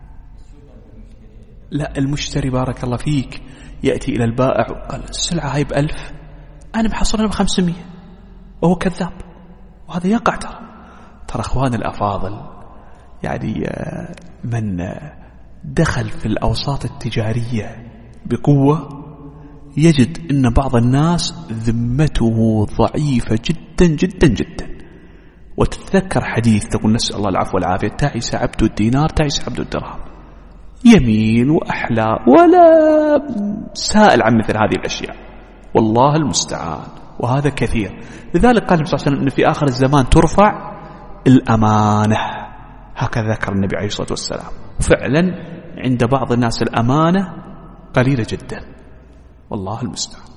لا المشتري بارك الله فيك يأتي إلى البائع وقال السلعة هاي بألف، أنا محصلها بخمسمية، وهو كذاب. وهذا يقع ترى ترى أخوان الأفاضل، يعني من دخل في الأوساط التجارية بقوة يجد أن بعض الناس ذمته ضعيفة جدا جدا جدا. وتتذكر حديث تقول نسأل الله العفو والعافية، تعس عبد الدينار تعس عبد الدرهم، يمين وأحلى ولا سائل عن مثل هذه الأشياء، والله المستعان. وهذا كثير. لذلك قال النبي صلى الله عليه وسلم أن في آخر الزمان ترفع الأمانة، هكذا ذكر النبي عليه الصلاة والسلام. فعلا عند بعض الناس الأمانة قليلة جدا، والله المستعان.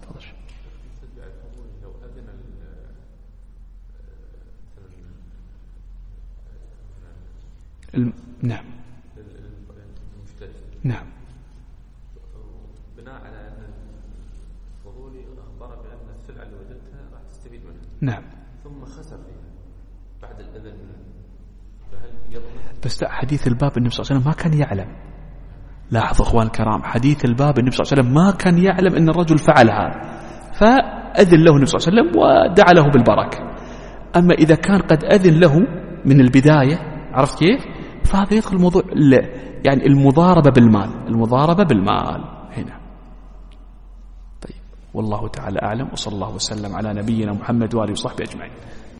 الم... نعم نعم، بناء على أن الفضولي أخبر بأن السلعة اللي وجدتها راح تستفيد منها، نعم، ثم خسر فيها بعد الأذن منه، فهل يضمن؟ بس لا، حديث الباب النبي صلى الله عليه وسلم ما كان يعلم. لاحظوا أخوان الكرام، حديث الباب النبي صلى الله عليه وسلم ما كان يعلم أن الرجل فعل هذا، فأذن له النبي صلى الله عليه وسلم ودعا له بالبركة. أما إذا كان قد أذن له من البداية، عرفت كيف؟ فهذا يدخل موضوع يعني المضاربة بالمال، المضاربة بالمال هنا. طيب، والله تعالى أعلم، وصلى الله وسلم على نبينا محمد وآله وصحبه أجمعين.